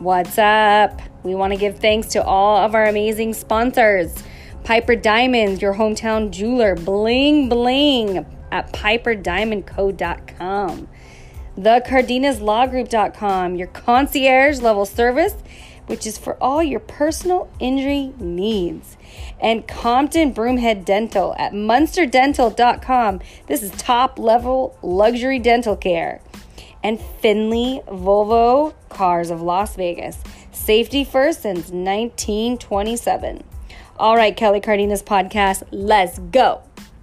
What's up? We want to give thanks to all of our amazing sponsors. Piper Diamonds, your hometown jeweler, bling bling at piperdiamondco.com. TheCardenasLawGroup.com, your concierge level service, which is for all your personal injury needs. And Compton Broomhead Dental at MunsterDental.com. This is top level luxury dental care. And Finley Volvo Cars of Las Vegas. Safety first since 1927. All right, Kelly Cardenas podcast, let's go.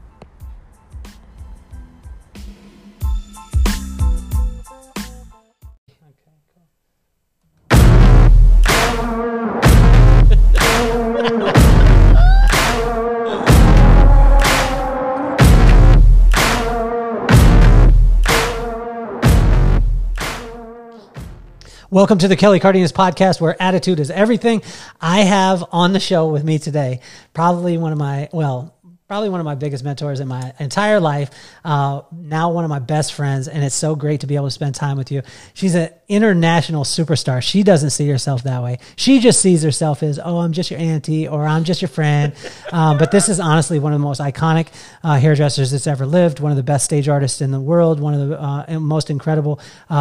Welcome to the Kelly Cardenas podcast, where attitude is everything. I have on the show with me today probably one of my biggest mentors in my entire life. Now one of my best friends, and it's so great to be able to spend time with you. She's an international superstar. She doesn't see herself that way. She just sees herself as, oh, I'm just your auntie, or I'm just your friend. But this is honestly one of the most iconic hairdressers that's ever lived. One of the best stage artists in the world. One of the most incredible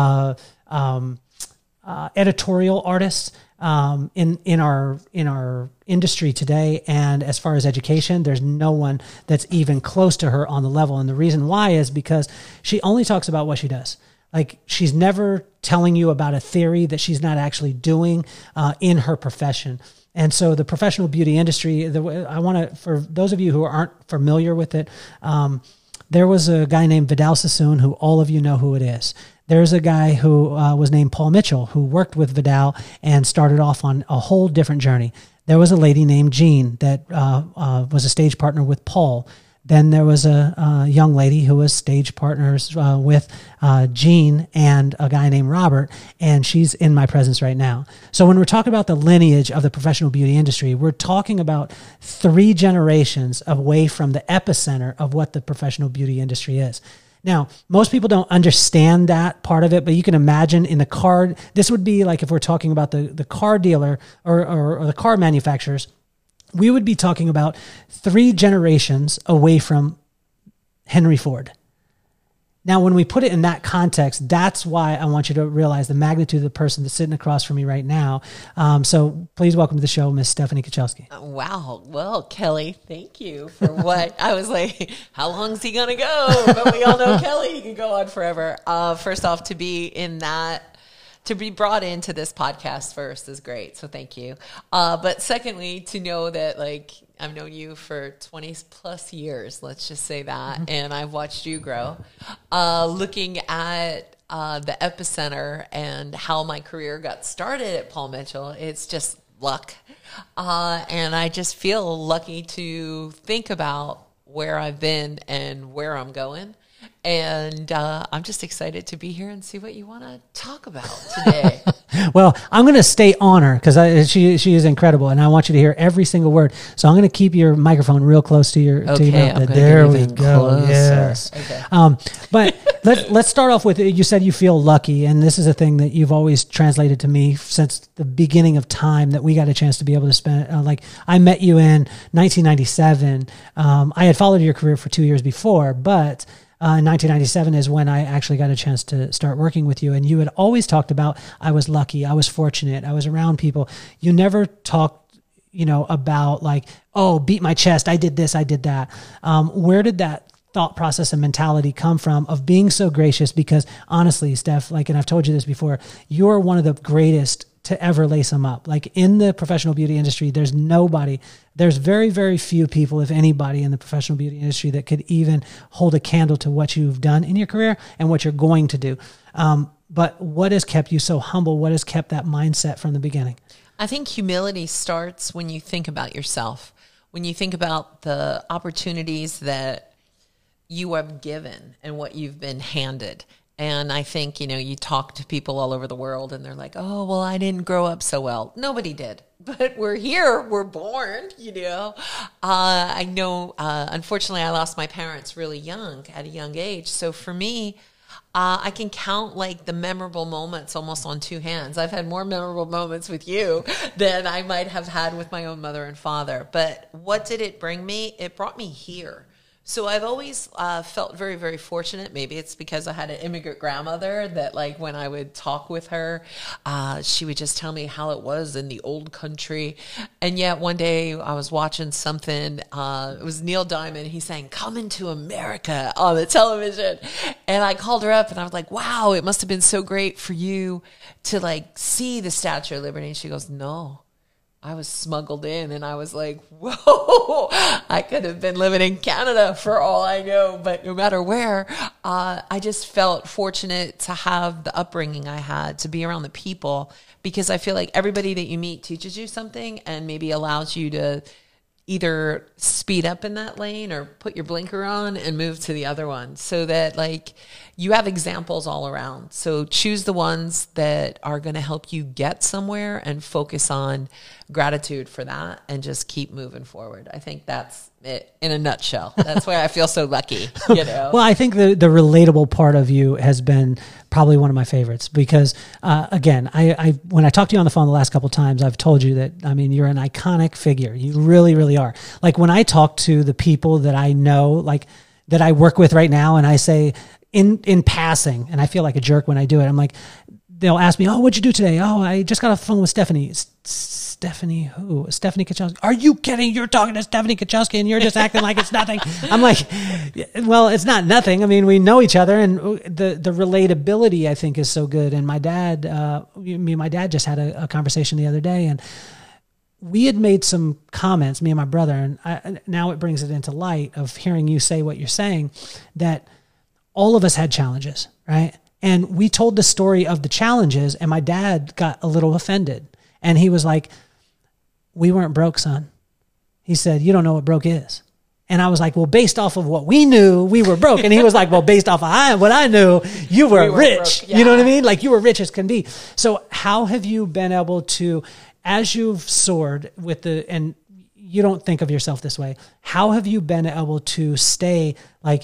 editorial artists in our industry today. And as far as education, there's no one that's even close to her on the level. And the reason why is because she only talks about what she does. Like, she's never telling you about a theory that she's not actually doing in her profession. And so the professional beauty industry, for those of you who aren't familiar with it, there was a guy named Vidal Sassoon, who all of you know who it is. There's a guy who was named Paul Mitchell, who worked with Vidal and started off on a whole different journey. There was a lady named Jean that was a stage partner with Paul. Then there was a young lady who was stage partners with Jean and a guy named Robert, and she's in my presence right now. So when we're talking about the lineage of the professional beauty industry, we're talking about 3 generations away from the epicenter of what the professional beauty industry is. Now, most people don't understand that part of it, but you can imagine in the car, this would be like if we're talking about the car dealer or the car manufacturers, we would be talking about 3 generations away from Henry Ford. Now, when we put it in that context, that's why I want you to realize the magnitude of the person that's sitting across from me right now. So please welcome to the show, Miss Stephanie Kachelski. Wow. Well, Kelly, thank you for what I was like, how long is he going to go? But we all know Kelly, he can go on forever. First off, to be brought into this podcast first is great. So thank you. But secondly, to know that, like, I've known you for 20 plus years, let's just say that. Mm-hmm. And I've watched you grow. Looking at the epicenter and how my career got started at Paul Mitchell, it's just luck. And I just feel lucky to think about where I've been and where I'm going. And I'm just excited to be here and see what you want to talk about today. Well, I'm going to stay on her because she is incredible, and I want you to hear every single word. So I'm going to keep your microphone real close to your okay, mouth. There we go. Closer. Yes. Okay. But let's start off with, you said you feel lucky, and this is a thing that you've always translated to me since the beginning of time, that we got a chance to be able to spend. Like, I met you in 1997. I had followed your career for 2 years before, but in 1997 is when I actually got a chance to start working with you. And you had always talked about, I was lucky, I was fortunate, I was around people. You never talked, about like, oh, beat my chest, I did this, I did that. Where did that thought process and mentality come from of being so gracious? Because honestly, Steph, and I've told you this before, you're one of the greatest to ever lace them up. Like, in the professional beauty industry, there's very, very few people, if anybody, in the professional beauty industry that could even hold a candle to what you've done in your career and what you're going to do. But what has kept you so humble? What has kept that mindset from the beginning? I think humility starts when you think about yourself, when you think about the opportunities that you have given and what you've been handed. And I think, you talk to people all over the world and they're like, oh, well, I didn't grow up so well. Nobody did. But we're here. We're born, I know, unfortunately, I lost my parents really young, at a young age. So for me, I can count like the memorable moments almost on two hands. I've had more memorable moments with you than I might have had with my own mother and father. But what did it bring me? It brought me here. So I've always felt very, very fortunate. Maybe it's because I had an immigrant grandmother that, like, when I would talk with her, she would just tell me how it was in the old country. And yet one day I was watching something. It was Neil Diamond. He's saying, "Coming to America" on the television. And I called her up and I was like, "Wow, it must have been so great for you to, like, see the Statue of Liberty." And she goes, "No. I was smuggled in," and I was like, whoa, I could have been living in Canada for all I know, but no matter where, I just felt fortunate to have the upbringing I had, to be around the people, because I feel like everybody that you meet teaches you something and maybe allows you to either speed up in that lane or put your blinker on and move to the other one, so that, like, you have examples all around. So choose the ones that are going to help you get somewhere and focus on gratitude for that and just keep moving forward. I think that's it in a nutshell. That's why I feel so lucky, you know? Well, I think the relatable part of you has been probably one of my favorites because, again, I when I talked to you on the phone the last couple of times, I've told you that, I mean, you're an iconic figure. You really, really are. Like, when I talk to the people that I know, like, that I work with right now, and I say in passing, and I feel like a jerk when I do it, I'm like, they'll ask me, "Oh, what'd you do today?" "Oh, I just got off the phone with Stephanie." "Stephanie who?" "Stephanie Kachowski." "Are you kidding? You're talking to Stephanie Kachowski and you're just acting like it's nothing." I'm like, well, it's not nothing. I mean, we know each other, and the relatability, I think, is so good. And my dad, me and my dad just had a conversation the other day, and we had made some comments, me and my brother, and now it brings it into light of hearing you say what you're saying, that all of us had challenges, right? And we told the story of the challenges, and my dad got a little offended. And he was like, "We weren't broke, son." He said, "You don't know what broke is." And I was like, "Well, based off of what we knew, we were broke." And he was like, "Well, based off of what I knew, you were rich." Yeah. You know what I mean? Like, you were rich as can be. So how have you been able to, as you've soared with and you don't think of yourself this way, how have you been able to stay, like,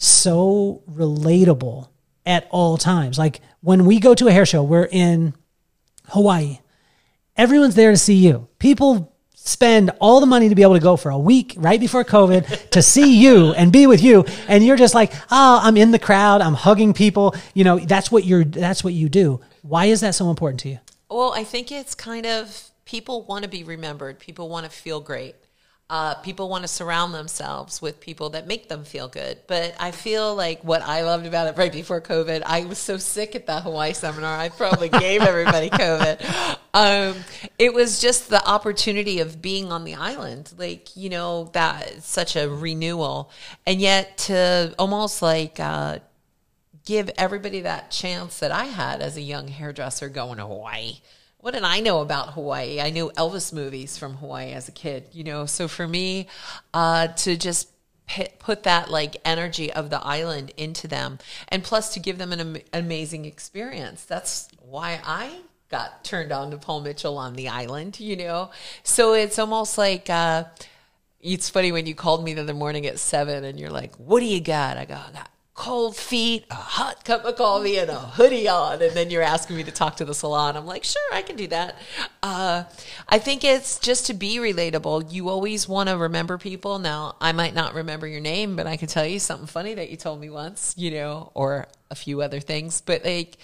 so relatable at all times? Like, when we go to a hair show, we're in Hawaii. Everyone's there to see you. People spend all the money to be able to go for a week right before COVID to see you and be with you. And you're just like, "Oh, I'm in the crowd. I'm hugging people." You know, that's what you do. Why is that so important to you? Well, I think it's kind of, people want to be remembered. People want to feel great. People want to surround themselves with people that make them feel good. But I feel like what I loved about it right before COVID, I was so sick at that Hawaii seminar, I probably gave everybody COVID. It was just the opportunity of being on the island. Like, you know, that such a renewal. And yet to almost like give everybody that chance that I had as a young hairdresser going to Hawaii. What did I know about Hawaii? I knew Elvis movies from Hawaii as a kid, you know. So for me, to just put that, like, energy of the island into them, and plus to give them an amazing experience. That's why I got turned on to Paul Mitchell on the island, you know. So it's almost like, it's funny when you called me the other morning at 7 and you're like, "What do you got?" I go, "I got cold feet, a hot cup of coffee, and a hoodie on." And then you're asking me to talk to the salon. I'm like, sure, I can do that. I think it's just to be relatable. You always want to remember people. Now, I might not remember your name, but I can tell you something funny that you told me once, you know, or a few other things. But, like,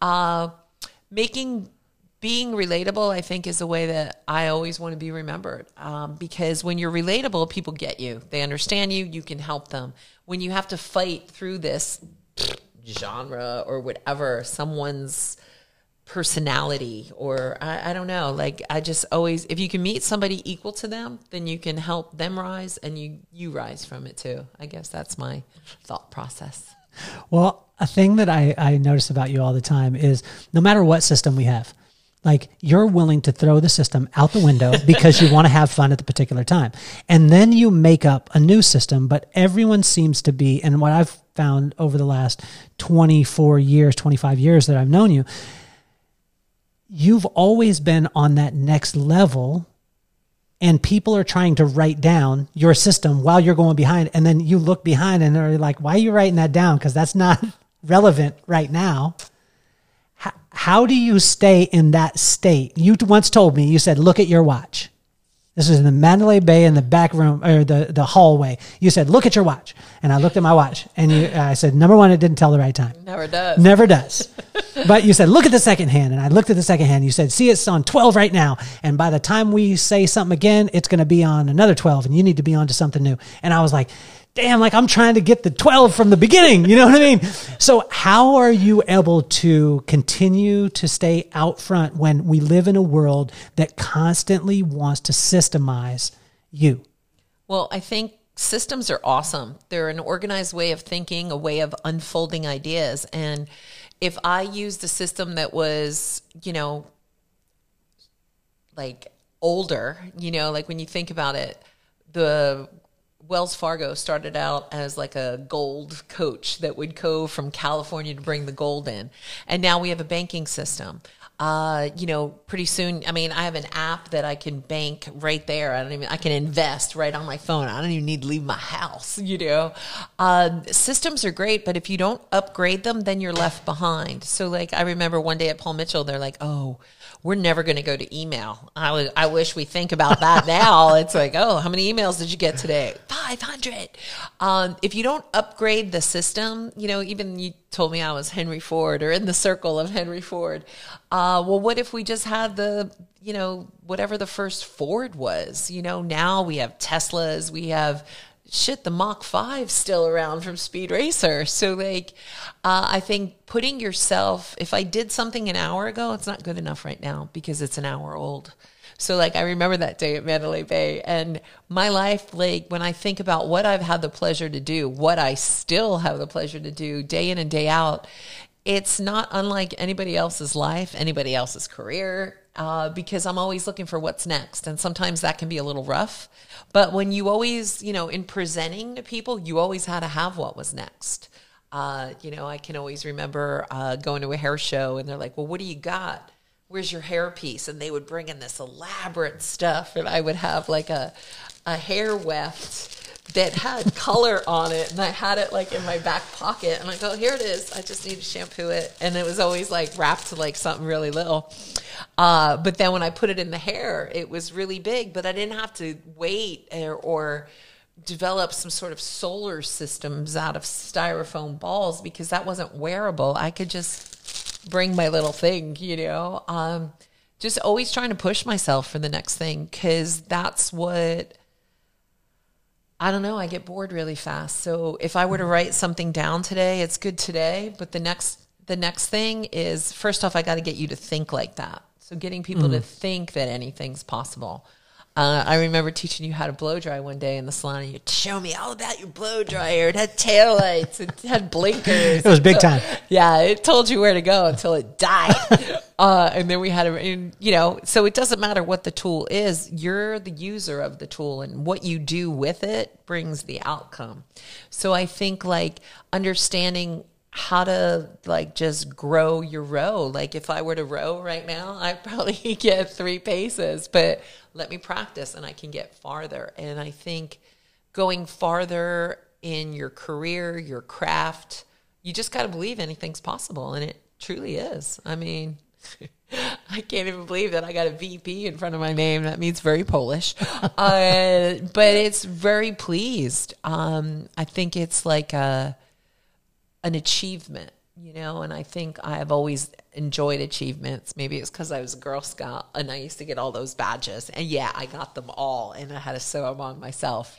being relatable, I think, is a way that I always want to be remembered. Because when you're relatable, people get you. They understand you. You can help them. When you have to fight through this genre or whatever, someone's personality, or I don't know, like, I just always, if you can meet somebody equal to them, then you can help them rise, and you rise from it too. I guess that's my thought process. Well, a thing that I notice about you all the time is, no matter what system we have, like, you're willing to throw the system out the window because you want to have fun at the particular time. And then you make up a new system, but everyone seems to be, and what I've found over the last 24 years, 25 years that I've known you, you've always been on that next level, and people are trying to write down your system while you're going behind. And then you look behind and they're like, "Why are you writing that down? Because that's not relevant right now. How do you stay in that state? You once told me, you said, look at your watch. This is in the Mandalay Bay in the back room or the hallway. You said, look at your watch. And I looked at my watch and I said, number one, it didn't tell the right time. Never does. Never does. But you said, look at the second hand. And I looked at the second hand. You said, see, it's on 12 right now. And by the time we say something again, it's going to be on another 12 and you need to be on to something new. And I was like, damn, like I'm trying to get the 12 from the beginning. You know what I mean? So how are you able to continue to stay out front when we live in a world that constantly wants to systemize you? Well, I think systems are awesome. They're an organized way of thinking, a way of unfolding ideas. And if I used a system that was, like older, like when you think about it, the Wells Fargo started out as like a gold coach that would go from California to bring the gold in. And now we have a banking system. Pretty soon, I have an app that I can bank right there. I can invest right on my phone. I don't even need to leave my house, Systems are great, but if you don't upgrade them, then you're left behind. So like, I remember one day at Paul Mitchell, they're like, oh, we're never going to go to email. I wish we think about that now. It's like, oh, how many emails did you get today? 500. If you don't upgrade the system, even you told me I was Henry Ford or in the circle of Henry Ford. Well, what if we just had the, whatever the first Ford was? Now we have Teslas, we have the Mach 5 still around from Speed Racer. So like, I think putting yourself, if I did something an hour ago, it's not good enough right now because it's an hour old. So like, I remember that day at Mandalay Bay and my life, like when I think about what I've had the pleasure to do, what I still have the pleasure to do day in and day out, it's not unlike anybody else's life, anybody else's career, because I'm always looking for what's next. And sometimes that can be a little rough. But when you always, in presenting to people, you always had to have what was next. I can always remember going to a hair show and they're like, well, what do you got? Where's your hair piece? And they would bring in this elaborate stuff. And I would have like a hair weft that had color on it. And I had it like in my back pocket. And I go, here it is. I just need to shampoo it. And it was always like wrapped to like something really little. But then when I put it in the hair, it was really big. But I didn't have to wait or develop some sort of solar systems out of styrofoam balls because that wasn't wearable. I could just bring my little thing, just always trying to push myself for the next thing because that's what, I don't know, I get bored really fast. So if I were to write something down today, it's good today, but the next thing is, first off, I got to get you to think like that. So getting people to think that anything's possible. I remember teaching you how to blow dry one day in the salon, and you'd show me all about your blow dryer. It had taillights, it had blinkers. It was big time. Yeah, it told you where to go until it died. And then we had so it doesn't matter what the tool is. You're the user of the tool, and what you do with it brings the outcome. So I think like understanding how to like just grow your row. Like if I were to row right now, I'd probably get 3 paces, but let me practice and I can get farther. And I think going farther in your career, your craft, you just got to believe anything's possible. And it truly is. I mean, I can't even believe that I got a VP in front of my name. That means very Polish. But it's very pleased. I think it's like an achievement, and I think I have always enjoyed achievements. Maybe it's because I was a Girl Scout and I used to get all those badges. And yeah, I got them all and I had to sew them on myself,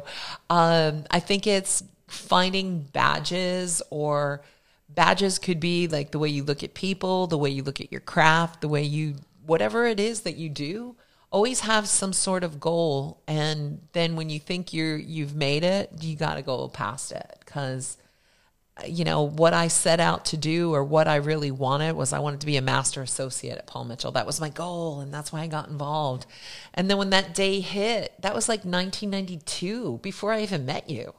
I think it's finding badges, or badges could be like the way you look at people, the way you look at your craft, the way whatever it is that you do, always have some sort of goal. And then when you think you've made it, you got to go past it because what I set out to do or what I really wanted was I wanted to be a master associate at Paul Mitchell. That was my goal, and that's why I got involved. And then when that day hit, that was like 1992, before I even met you,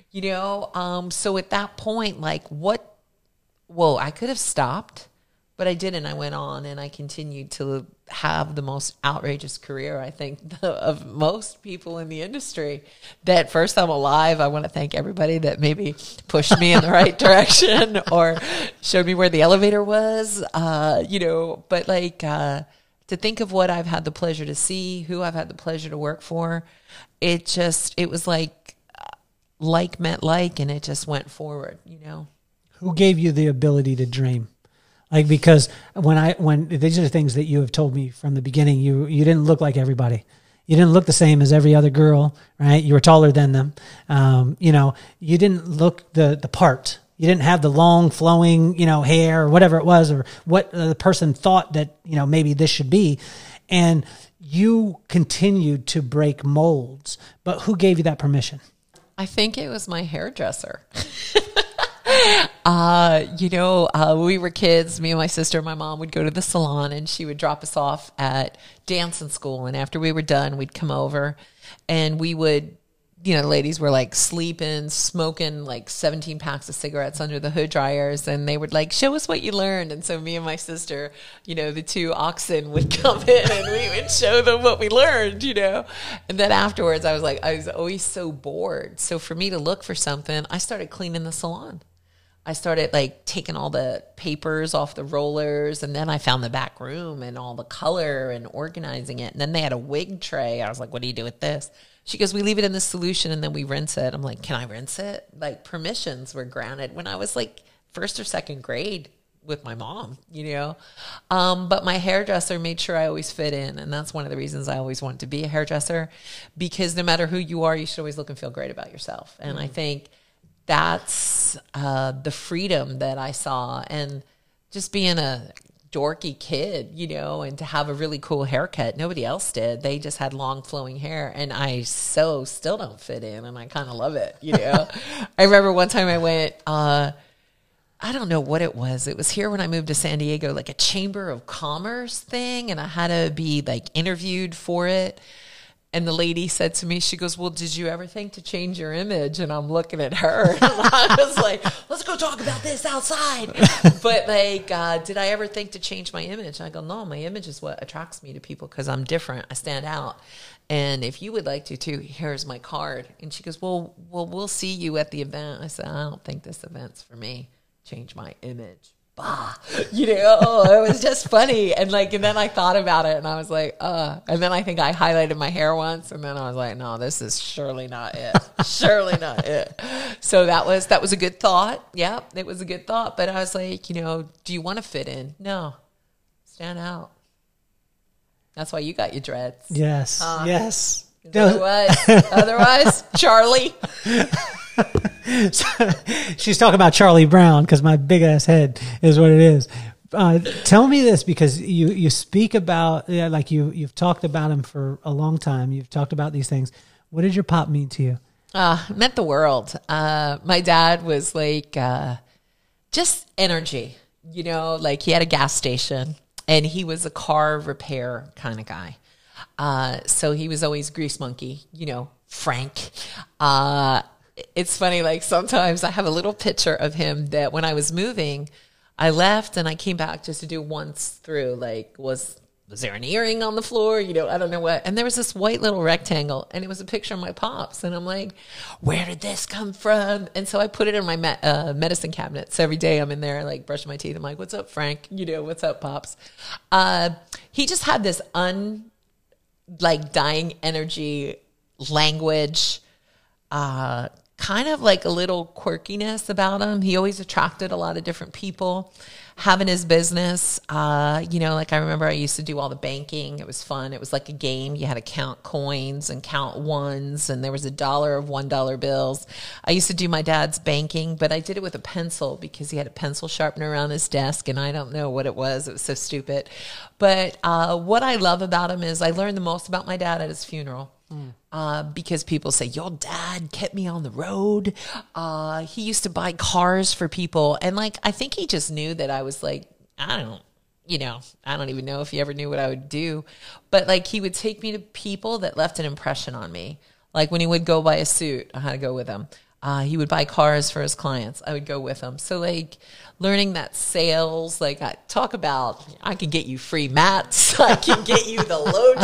So at that point, like I could have stopped, but I didn't. I went on and I continued to have the most outrageous career, I think, of most people in the industry. That first I'm alive, I want to thank everybody that maybe pushed me in the right direction or showed me where the elevator was, but like to think of what I've had the pleasure to see, who I've had the pleasure to work for, it was like met like, and it just went forward, Who gave you the ability to dream? Like, because when these are the things that you have told me from the beginning, you didn't look like everybody. You didn't look the same as every other girl, right? You were taller than them. You didn't look the part. You didn't have the long flowing, hair or whatever it was, or what the person thought that, maybe this should be. And you continued to break molds, but who gave you that permission? I think it was my hairdresser. When we were kids, me and my sister and my mom would go to the salon, and she would drop us off at dancing school. And after we were done, we'd come over and we would, the ladies were like sleeping, smoking like 17 packs of cigarettes under the hood dryers. And they would like, show us what you learned. And so me and my sister, the two oxen would come in and we would show them what we learned, And then afterwards I was always so bored. So for me to look for something, I started cleaning the salon. I started like taking all the papers off the rollers, and then I found the back room and all the color and organizing it. And then they had a wig tray. I was like, what do you do with this? She goes, we leave it in the solution and then we rinse it. I'm like, can I rinse it? Like, permissions were granted when I was like first or second grade with my mom, But my hairdresser made sure I always fit in. And that's one of the reasons I always wanted to be a hairdresser, because no matter who you are, you should always look and feel great about yourself. And I think that's the freedom that I saw, and just being a dorky kid, and to have a really cool haircut. Nobody else did. They just had long flowing hair, and I still don't fit in, and I kind of love it, I remember one time I went, I don't know what it was. It was here when I moved to San Diego, like a Chamber of Commerce thing, and I had to be like interviewed for it. And the lady said to me, she goes, well, did you ever think to change your image? And I'm looking at her. And I was like, let's go talk about this outside. But like, did I ever think to change my image? And I go, no, my image is what attracts me to people because I'm different. I stand out. And if you would like to too, here's my card. And she goes, well, we'll see you at the event. I said, I don't think this event's for me. Change my image. Bah, it was just funny. And then I thought about it and I was like, and then I think I highlighted my hair once, and then I was like, no, this is surely not it. Surely not it. So that was a good thought. Yeah, it was a good thought. But I was like, do you want to fit in? No. Stand out. That's why you got your dreads. Yes. Yes. Otherwise, Charlie. She's talking about Charlie Brown because my big ass head is what it is. Tell me this, because you speak about, you've talked about him for a long time. You've talked about these things. What did your pop mean to you? Meant the world. My dad was like just energy. He had a gas station and he was a car repair kind of guy. So he was always grease monkey, Frank. It's funny, like sometimes I have a little picture of him that when I was moving, I left and I came back just to do once through, like, was there an earring on the floor? I don't know what. And there was this white little rectangle and it was a picture of my pops. And I'm like, where did this come from? And so I put it in my medicine cabinet. So every day I'm in there, like brushing my teeth. I'm like, what's up, Frank? What's up, Pops? He just had this dying energy, language, kind of like a little quirkiness about him. He always attracted a lot of different people. Having his business, I remember I used to do all the banking. It was fun. It was like a game. You had to count coins and count ones, and there was $1 of $1 bills. I used to do my dad's banking, but I did it with a pencil because he had a pencil sharpener around his desk, and I don't know what it was. It was so stupid. But what I love about him is I learned the most about my dad at his funeral. Because people say, your dad kept me on the road. He used to buy cars for people. And I think he just knew that I was like, I don't even know if he ever knew what I would do. But he would take me to people that left an impression on me. Like when he would go buy a suit, I had to go with him. He would buy cars for his clients. I would go with him. So like learning that sales, like I talk about, I can get you free mats. I can get you the low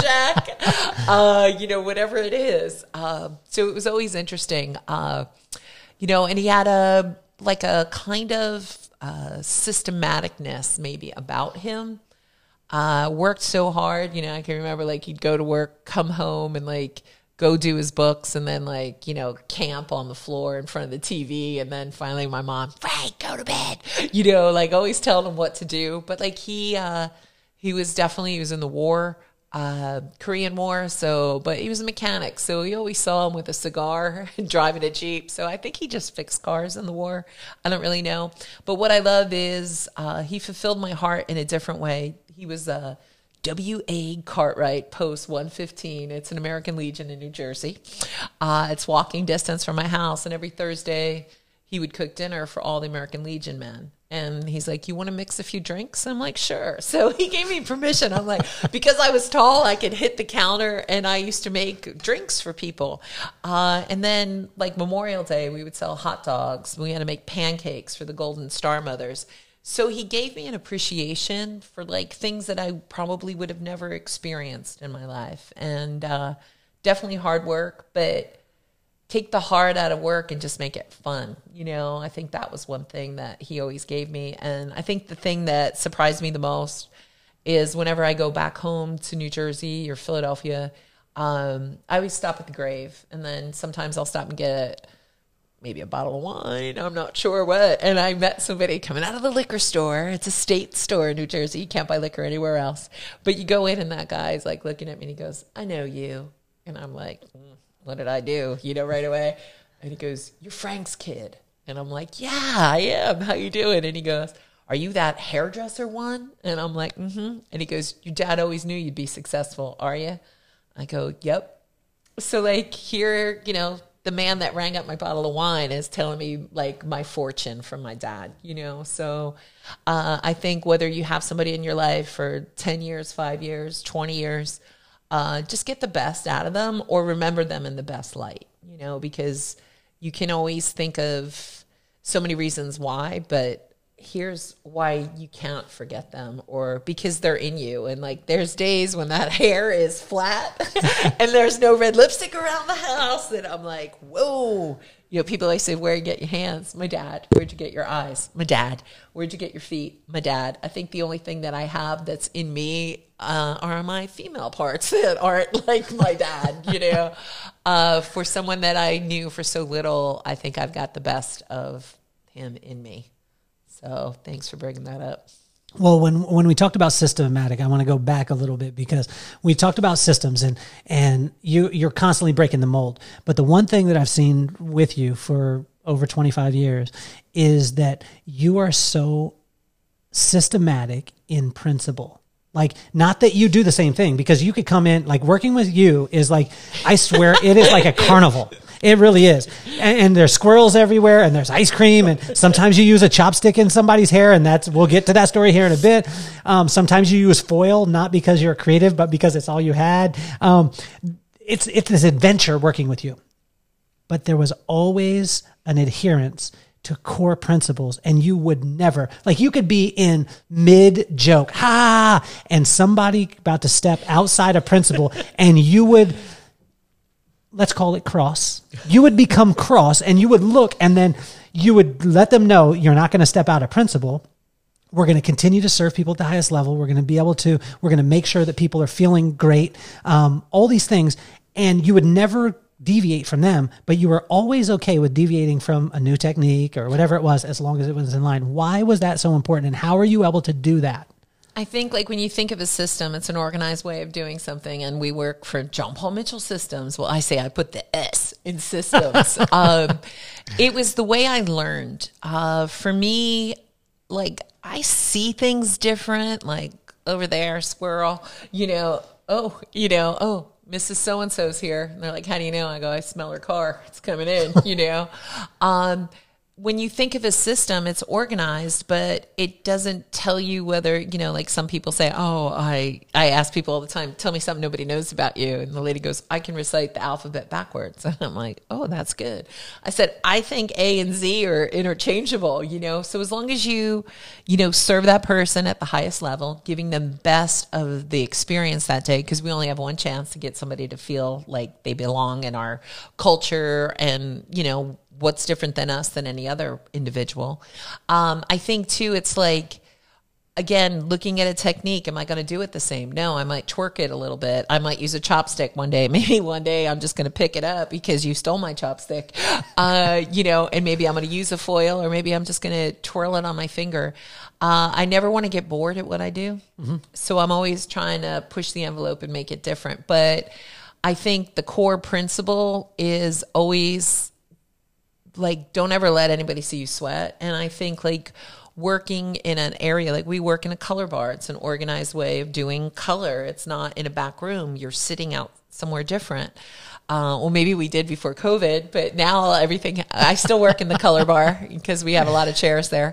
jack, whatever it is. So it was always interesting, and he had a kind of systematicness maybe about him. Worked so hard, I can remember like he'd go to work, come home and like go do his books and then like, camp on the floor in front of the TV. And then finally my mom, Frank, go to bed, like always telling him what to do. But like he was in the war, Korean War. But he was a mechanic. So you always saw him with a cigar and driving a Jeep. So I think he just fixed cars in the war. I don't really know. But what I love is, he fulfilled my heart in a different way. He was W.A. Cartwright, Post 115. It's an American Legion in New Jersey. It's walking distance from my house. And every Thursday, he would cook dinner for all the American Legion men. And he's like, you want to mix a few drinks? I'm like, sure. So he gave me permission. I'm like, because I was tall, I could hit the counter. And I used to make drinks for people. And then like Memorial Day, we would sell hot dogs. We had to make pancakes for the Golden Star Mothers. So he gave me an appreciation for like things that I probably would have never experienced in my life. And definitely hard work, but take the hard out of work and just make it fun. I think that was one thing that he always gave me. And I think the thing that surprised me the most is whenever I go back home to New Jersey or Philadelphia, I always stop at the grave. And then sometimes I'll stop and get maybe a bottle of wine, I'm not sure what. And I met somebody coming out of the liquor store. It's a state store in New Jersey. You can't buy liquor anywhere else. But you go in and that guy's like looking at me and he goes, I know you. And I'm like, what did I do? Right away. And he goes, you're Frank's kid. And I'm like, yeah, I am. How you doing? And he goes, are you that hairdresser one? And I'm like, mm-hmm. And he goes, your dad always knew you'd be successful, are you? I go, yep. So like here, the man that rang up my bottle of wine is telling me like my fortune from my dad, So I think whether you have somebody in your life for 10 years, 5 years, 20 years, just get the best out of them or remember them in the best light, because you can always think of so many reasons why, but here's why you can't forget them, or because they're in you. And like, there's days when that hair is flat and there's no red lipstick around the house that I'm like, whoa, people always say, where'd you get your hands? My dad. Where'd you get your eyes? My dad. Where'd you get your feet? My dad. I think the only thing that I have that's in me, are my female parts that aren't like my dad, for someone that I knew for so little, I think I've got the best of him in me. So thanks for bringing that up. Well, when we talked about systematic, I want to go back a little bit because we talked about systems and you're constantly breaking the mold. But the one thing that I've seen with you for over 25 years is that you are so systematic in principle. Like, not that you do the same thing, because you could come in, like working with you is like, I swear it is like a carnival. It really is. And there's squirrels everywhere and there's ice cream. And sometimes you use a chopstick in somebody's hair, and we'll get to that story here in a bit. Sometimes you use foil, not because you're creative, but because it's all you had. It's this adventure working with you, but there was always an adherence to core principles, and you would never, like, you could be in mid joke, and somebody about to step outside a principle and you would, let's call it cross. You would become cross and you would look, and then you would let them know you're not going to step out of principle. We're going to continue to serve people at the highest level. We're going to make sure that people are feeling great. All these things. And you would never deviate from them, but you were always okay with deviating from a new technique or whatever it was, as long as it was in line. Why was that so important? And how are you able to do that? I think like when you think of a system, it's an organized way of doing something. And we work for John Paul Mitchell Systems. Well, I put the S in systems. It was the way I learned. For me, like, I see things different, like over there, squirrel, Mrs. So-and-so's here. And they're like, how do you know? I go, I smell her car. It's coming in, when you think of a system, it's organized, but it doesn't tell you whether, you know, like some people say, oh, I ask people all the time, tell me something nobody knows about you. And the lady goes, I can recite the alphabet backwards. And I'm like, oh, that's good. I said, I think A and Z are interchangeable, you know? So as long as you know, serve that person at the highest level, giving them best of the experience that day, because we only have one chance to get somebody to feel like they belong in our culture and, you know, what's different than us than any other individual. I think too, it's like, again, looking at a technique, am I going to do it the same? No, I might twerk it a little bit. I might use a chopstick one day. Maybe one day I'm just going to pick it up because you stole my chopstick, you know, and maybe I'm going to use a foil, or maybe I'm just going to twirl it on my finger. I never want to get bored at what I do. So I'm always trying to push the envelope and make it different. But I think the core principle is always, like, don't ever let anybody see you sweat. And I think, like, working in an area, like we work in a color bar, it's an organized way of doing color. It's not in a back room. You're sitting out somewhere different. Well, maybe we did before COVID, but now I still work in the color bar because we have a lot of chairs there.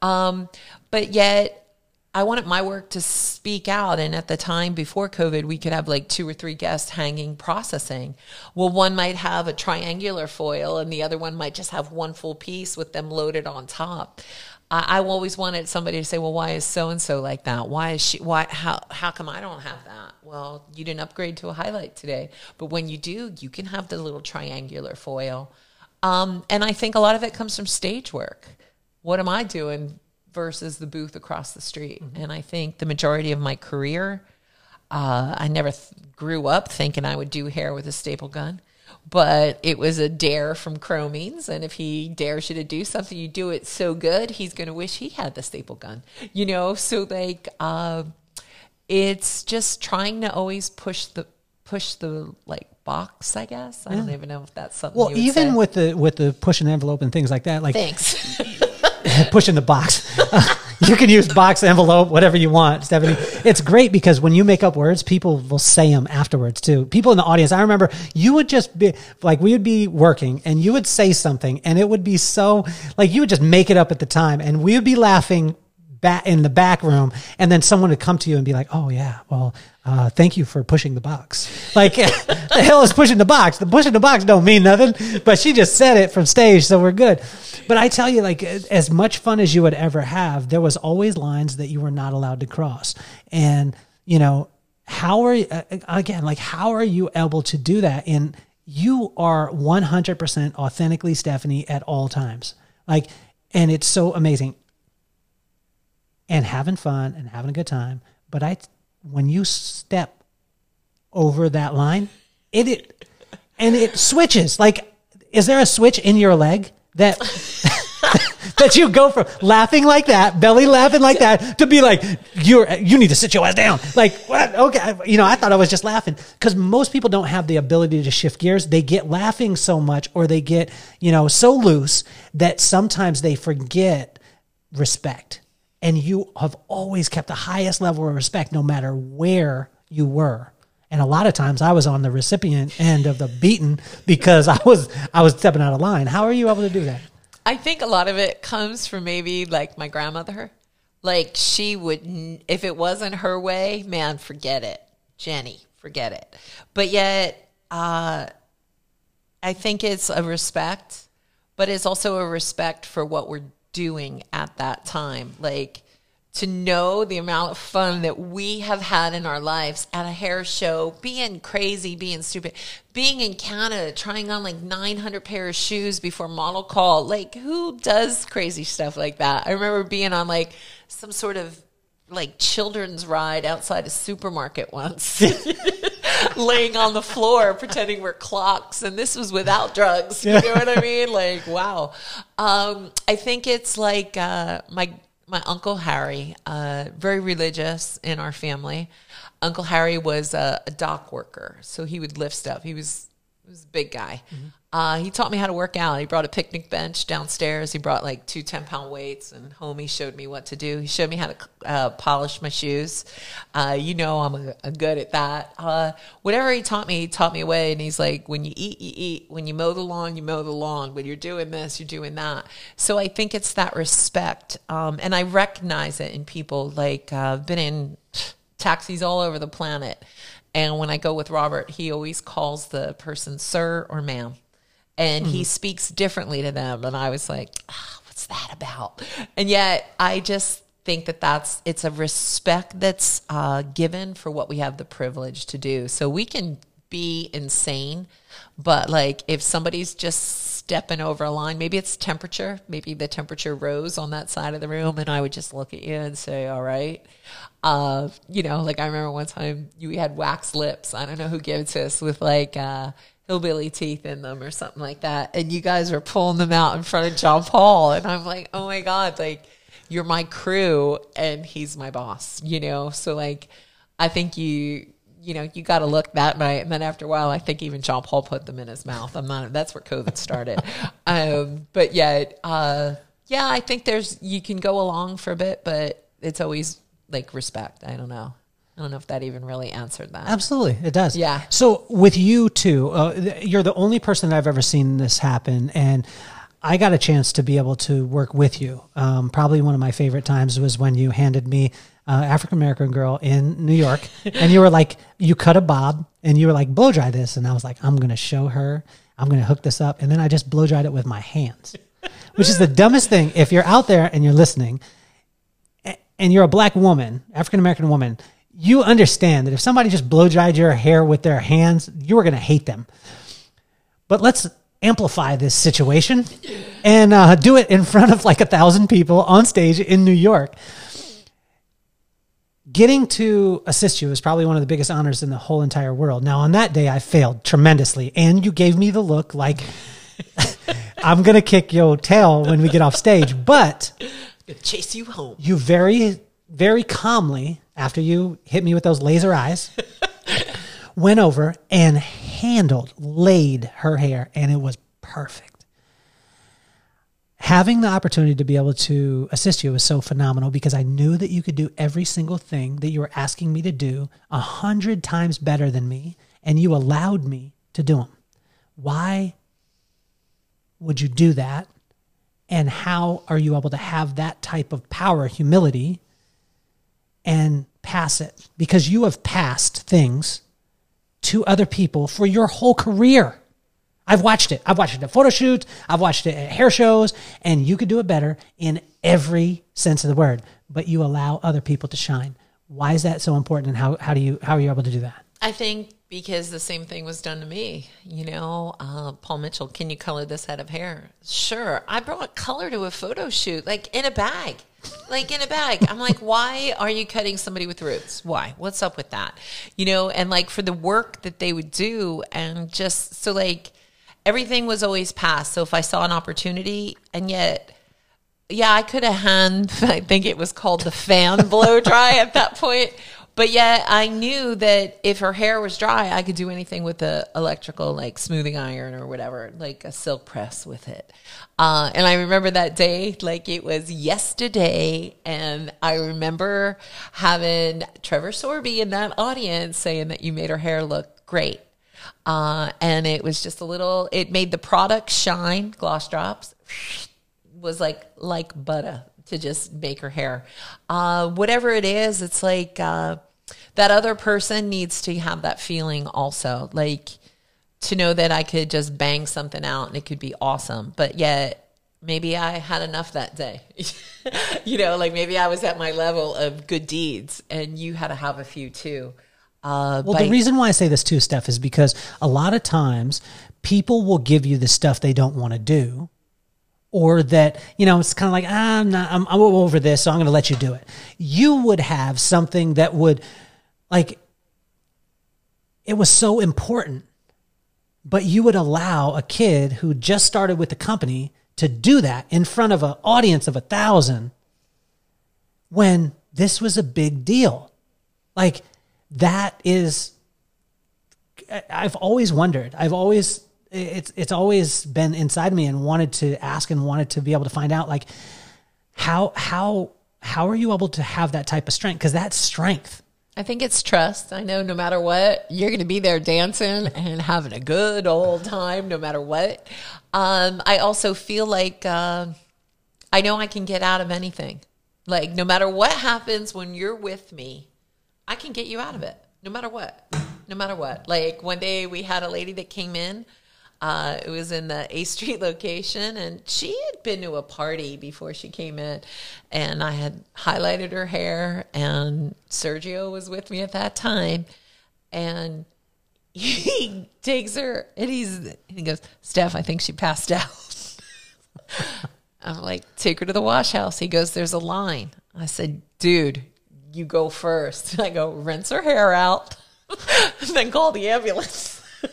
But yet I wanted my work to speak out. And at the time before COVID, we could have like 2 or 3 guests hanging processing. Well, one might have a triangular foil and the other one might just have one full piece with them loaded on top. I always wanted somebody to say, well, why is so-and-so like that? Why is she, how come I don't have that? Well, you didn't upgrade to a highlight today. But when you do, you can have the little triangular foil. And I think a lot of it comes from stage work. What am I doing versus the booth across the street? And I think the majority of my career, I never grew up thinking I would do hair with a staple gun, but it was a dare from Chromines. And if he dares you to do something, you do it so good, he's going to wish he had the staple gun, you know? So like, it's just trying to always push the like box, I guess. I don't even know if that's something. Well, you would even say. with the pushing the envelope and things like that, like Thanks. pushing the box. You can use box, envelope, whatever you want, Stephanie. It's great because when you make up words, people will say them afterwards too. People in the audience, I remember you would just be like, we would be working and you would say something and it would be so like, you would just make it up at the time and we would be laughing back in the back room. And then someone would come to you and be like, oh yeah, well, thank you for pushing the box. Like, the hell is pushing the box? The pushing the box don't mean nothing, but she just said it from stage, so we're good. But I tell you, like, as much fun as you would ever have, there was always lines that you were not allowed to cross. And, you know, how are you able to do that? And you are 100% authentically Stephanie at all times. Like, and it's so amazing. And having fun and having a good time. But when you step over that line, it switches. Like, is there a switch in your leg that that you go from laughing like that, belly laughing like that, to be like, you need to sit your ass down? Like, what? Okay, you know, I thought I was just laughing, because most people don't have the ability to shift gears. They get laughing so much, or they get, you know, so loose that sometimes they forget respect. And you have always kept the highest level of respect no matter where you were. And a lot of times I was on the recipient end of the beaten because I was stepping out of line. How are you able to do that? I think a lot of it comes from maybe like my grandmother. Like, she would, if it wasn't her way, man, forget it. Jenny, forget it. But yet, I think it's a respect, but it's also a respect for what we're doing at that time. Like, to know the amount of fun that we have had in our lives at a hair show, being crazy, being stupid, being in Canada, trying on like 900 pairs of shoes before model call. Like, who does crazy stuff like that? I remember being on like some sort of like children's ride outside a supermarket once, laying on the floor, pretending we're clocks. And this was without drugs. You know what I mean? Like, wow. I think it's like, my Uncle Harry, very religious in our family. Uncle Harry was a dock worker, so he would lift stuff. He was a big guy. He taught me how to work out. He brought a picnic bench downstairs. He brought like 2 10-pound weights, and homie showed me what to do. He showed me how to polish my shoes. You know, I'm good at that. Whatever he taught me away. And he's like, when you eat, you eat. When you mow the lawn, you mow the lawn. When you're doing this, you're doing that. So I think it's that respect. And I recognize it in people. Like, I've been in taxis all over the planet. And when I go with Robert, he always calls the person sir or ma'am. And he speaks differently to them. And I was like, what's that about? And yet I just think that it's a respect that's given for what we have the privilege to do. So we can be insane, but like if somebody's just stepping over a line, maybe it's temperature, maybe the temperature rose on that side of the room, and I would just look at you and say, all right. You know, like I remember one time we had wax lips. I don't know who gave it to us with like, hillbilly teeth in them or something like that. And you guys were pulling them out in front of John Paul. And I'm like, oh my God, like you're my crew and he's my boss, you know? So like, I think you got to look that night. And then after a while, I think even John Paul put them in his mouth. That's where COVID started. But yeah, I think you can go along for a bit, but it's always like respect. I don't know if that even really answered that. Absolutely, it does. Yeah. So with you too, you're the only person that I've ever seen this happen, and I got a chance to be able to work with you. Probably one of my favorite times was when you handed me African-American girl in New York, and you were like, you cut a bob, and you were like, blow dry this, and I was like, I'm going to show her, I'm going to hook this up, and then I just blow dried it with my hands, which is the dumbest thing. If you're out there and you're listening, and you're a black woman, African-American woman, you understand that if somebody just blow dried your hair with their hands, you are going to hate them. But let's amplify this situation and do it in front of like 1,000 people on stage in New York. Getting to assist you is probably one of the biggest honors in the whole entire world. Now, on that day, I failed tremendously, and you gave me the look like I'm going to kick your tail when we get off stage, but chase you home. You very, very calmly, after you hit me with those laser eyes, went over and laid her hair, and it was perfect. Having the opportunity to be able to assist you was so phenomenal because I knew that you could do every single thing that you were asking me to do 100 times better than me, and you allowed me to do them. Why would you do that? And how are you able to have that type of power, humility, and pass it? Because you have passed things to other people for your whole career. I've watched it. I've watched it at photo shoots. I've watched it at hair shows. And you could do it better in every sense of the word. But you allow other people to shine. Why is that so important? And how are you able to do that? I think because the same thing was done to me. You know, Paul Mitchell, can you color this head of hair? Sure. I brought color to a photo shoot, like in a bag. I'm like, why are you cutting somebody with roots? Why? What's up with that? You know, and like for the work that they would do, and just so like everything was always passed. So if I saw an opportunity, and yet, yeah, I could have I think it was called the fan blow dry at that point. But yet I knew that if her hair was dry, I could do anything with the electrical, like smoothing iron or whatever, like a silk press with it. And I remember that day, like it was yesterday. And I remember having Trevor Sorby in that audience saying that you made her hair look great. And it was just it made the product shine, gloss drops, was like butter to just make her hair. Whatever it is, it's like that other person needs to have that feeling also, like to know that I could just bang something out and it could be awesome. But yet maybe I had enough that day. You know, like maybe I was at my level of good deeds and you had to have a few too. The reason why I say this too, Steph, is because a lot of times people will give you the stuff they don't want to do. Or that, you know, it's kind of like, I'm over this, so I'm going to let you do it. You would have something that would, like, it was so important, but you would allow a kid who just started with the company to do that in front of an audience of 1,000 when this was a big deal. Like, that is, I've always wondered, it's always been inside me and wanted to ask and wanted to be able to find out, like, how are you able to have that type of strength? Because that's strength. I think it's trust. I know no matter what, you're going to be there dancing and having a good old time no matter what. I also feel like I know I can get out of anything. Like, no matter what happens when you're with me, I can get you out of it. No matter what. No matter what. Like, one day we had a lady that came in. It was in the A Street location, and she had been to a party before she came in, and I had highlighted her hair, and Sergio was with me at that time, and he takes her, and he goes, Steph, I think she passed out. I'm like, take her to the wash house. He goes, there's a line. I said, dude, you go first. I go, rinse her hair out, and then call the ambulance.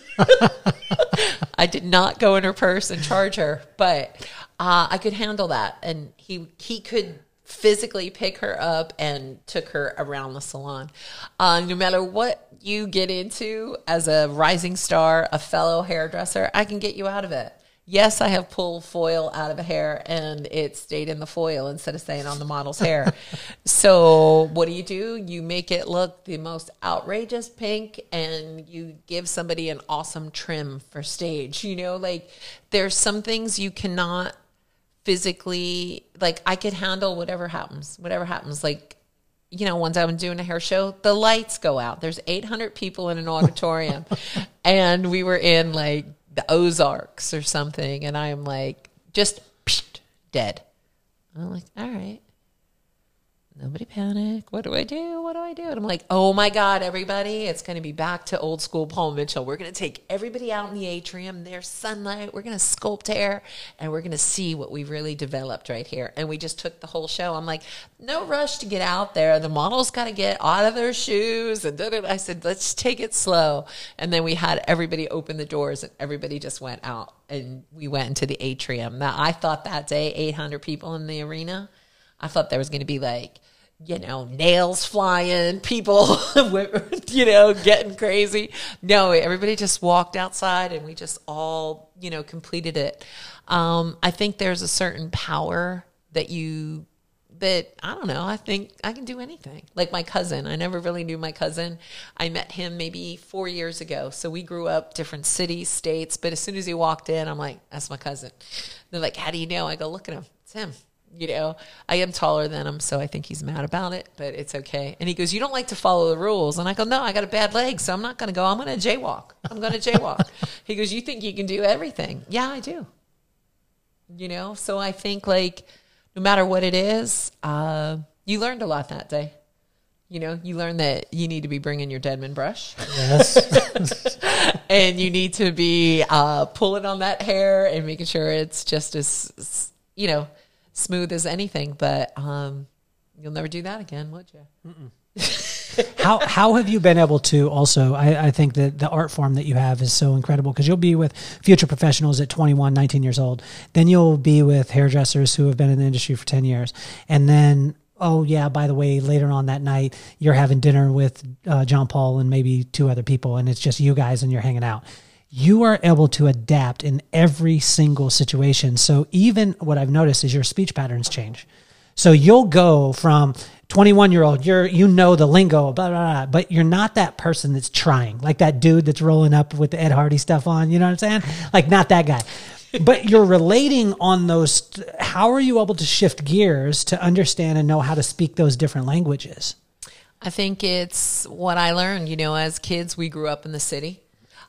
I did not go in her purse and charge her, but I could handle that. And he could physically pick her up and took her around the salon. No matter what you get into as a rising star, a fellow hairdresser, I can get you out of it. Yes, I have pulled foil out of a hair and it stayed in the foil instead of staying on the model's hair. So what do? You make it look the most outrageous pink and you give somebody an awesome trim for stage. You know, like there's some things you cannot physically, like I could handle whatever happens. Like, you know, once I'm doing a hair show, the lights go out. There's 800 people in an auditorium and we were in like the Ozarks or something, and I'm like, just dead. I'm like, all right. Nobody panic. What do I do? And I'm like, oh my God, everybody, it's going to be back to old school Paul Mitchell. We're going to take everybody out in the atrium. There's sunlight. We're going to sculpt hair and we're going to see what we really developed right here. And we just took the whole show. I'm like, no rush to get out there. The models got to get out of their shoes. And I said, let's take it slow. And then we had everybody open the doors and everybody just went out and we went into the atrium. Now, I thought that day, 800 people in the arena, I thought there was going to be like, you know, nails flying, people, you know, getting crazy. No, everybody just walked outside and we just all, you know, completed it. I think there's a certain power that I don't know, I think I can do anything. Like my cousin, I never really knew my cousin. I met him maybe 4 years ago. So we grew up different cities, states, but as soon as he walked in, I'm like, that's my cousin. They're like, how do you know? I go, look at him. It's him. You know, I am taller than him, so I think he's mad about it, but it's okay. And he goes, you don't like to follow the rules. And I go, no, I got a bad leg, so I'm not going to go. I'm going to jaywalk. He goes, you think you can do everything? Yeah, I do. You know, so I think like no matter what it is, you learned a lot that day. You know, you learned that you need to be bringing your Deadman brush. Yes. And you need to be pulling on that hair and making sure it's just as, you know, smooth as anything, but you'll never do that again, would you? How have you been able to also, I think that the art form that you have is so incredible because you'll be with future professionals at 21, 19 years old. Then you'll be with hairdressers who have been in the industry for 10 years. And then, oh yeah, by the way, later on that night, you're having dinner with John Paul and maybe 2 other people, and it's just you guys and you're hanging out. You are able to adapt in every single situation. So even what I've noticed is your speech patterns change. So you'll go from 21-year-old, you know the lingo, blah, blah, blah, but you're not that person that's trying, like that dude that's rolling up with the Ed Hardy stuff on, you know what I'm saying? Like not that guy. But you're relating on those. How are you able to shift gears to understand and know how to speak those different languages? I think it's what I learned. You know, as kids, we grew up in the city.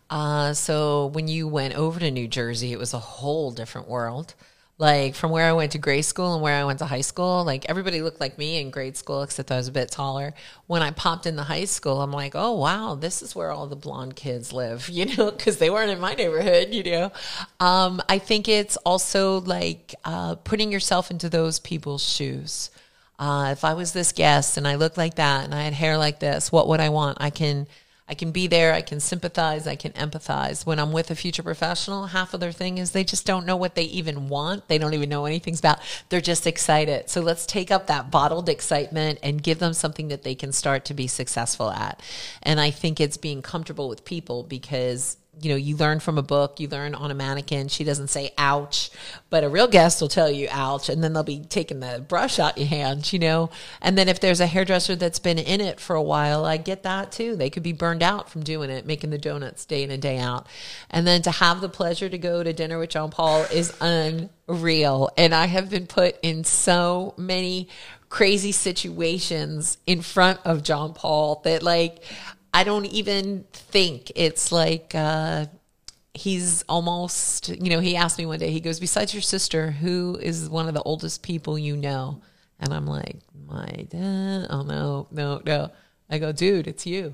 So when you went over to New Jersey, it was a whole different world. Like from where I went to grade school and where I went to high school, like everybody looked like me in grade school, except I was a bit taller. When I popped into high school, I'm like, oh, wow, this is where all the blonde kids live, you know, because they weren't in my neighborhood, you know. I think it's also like putting yourself into those people's shoes. If I was this guest and I looked like that and I had hair like this, what would I want? I can be there. I can sympathize. I can empathize. When I'm with a future professional, half of their thing is they just don't know what they even want. They don't even know anything about. They're just excited. So let's take up that bottled excitement and give them something that they can start to be successful at. And I think it's being comfortable with people because you know, you learn from a book, you learn on a mannequin. She doesn't say ouch, but a real guest will tell you ouch, and then they'll be taking the brush out your hand, you know. And then if there's a hairdresser that's been in it for a while, I get that too. They could be burned out from doing it, making the donuts day in and day out. And then to have the pleasure to go to dinner with John Paul is unreal. And I have been put in so many crazy situations in front of John Paul that, like, I don't even think it's like he's almost, you know, he asked me one day, he goes, besides your sister, who is one of the oldest people you know? And I'm like, my dad? Oh, no. I go, dude, it's you.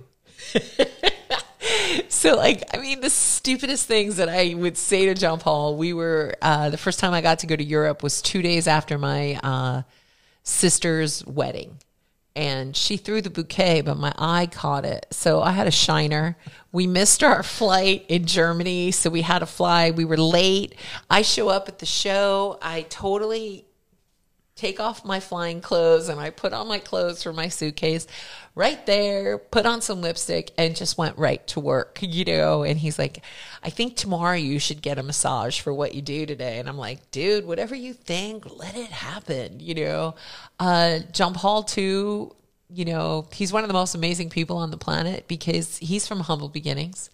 So, like, I mean, the stupidest things that I would say to John Paul, we were, the first time I got to go to Europe was 2 days after my sister's wedding. And she threw the bouquet, but my eye caught it. So I had a shiner. We missed our flight in Germany, so we had to fly. We were late. I show up at the show. I totally take off my flying clothes, and I put on my clothes for my suitcase right there, put on some lipstick, and just went right to work, you know. And he's like, I think tomorrow you should get a massage for what you do today. And I'm like, dude, whatever you think, let it happen, you know. John Paul, too, you know, he's one of the most amazing people on the planet because he's from humble beginnings,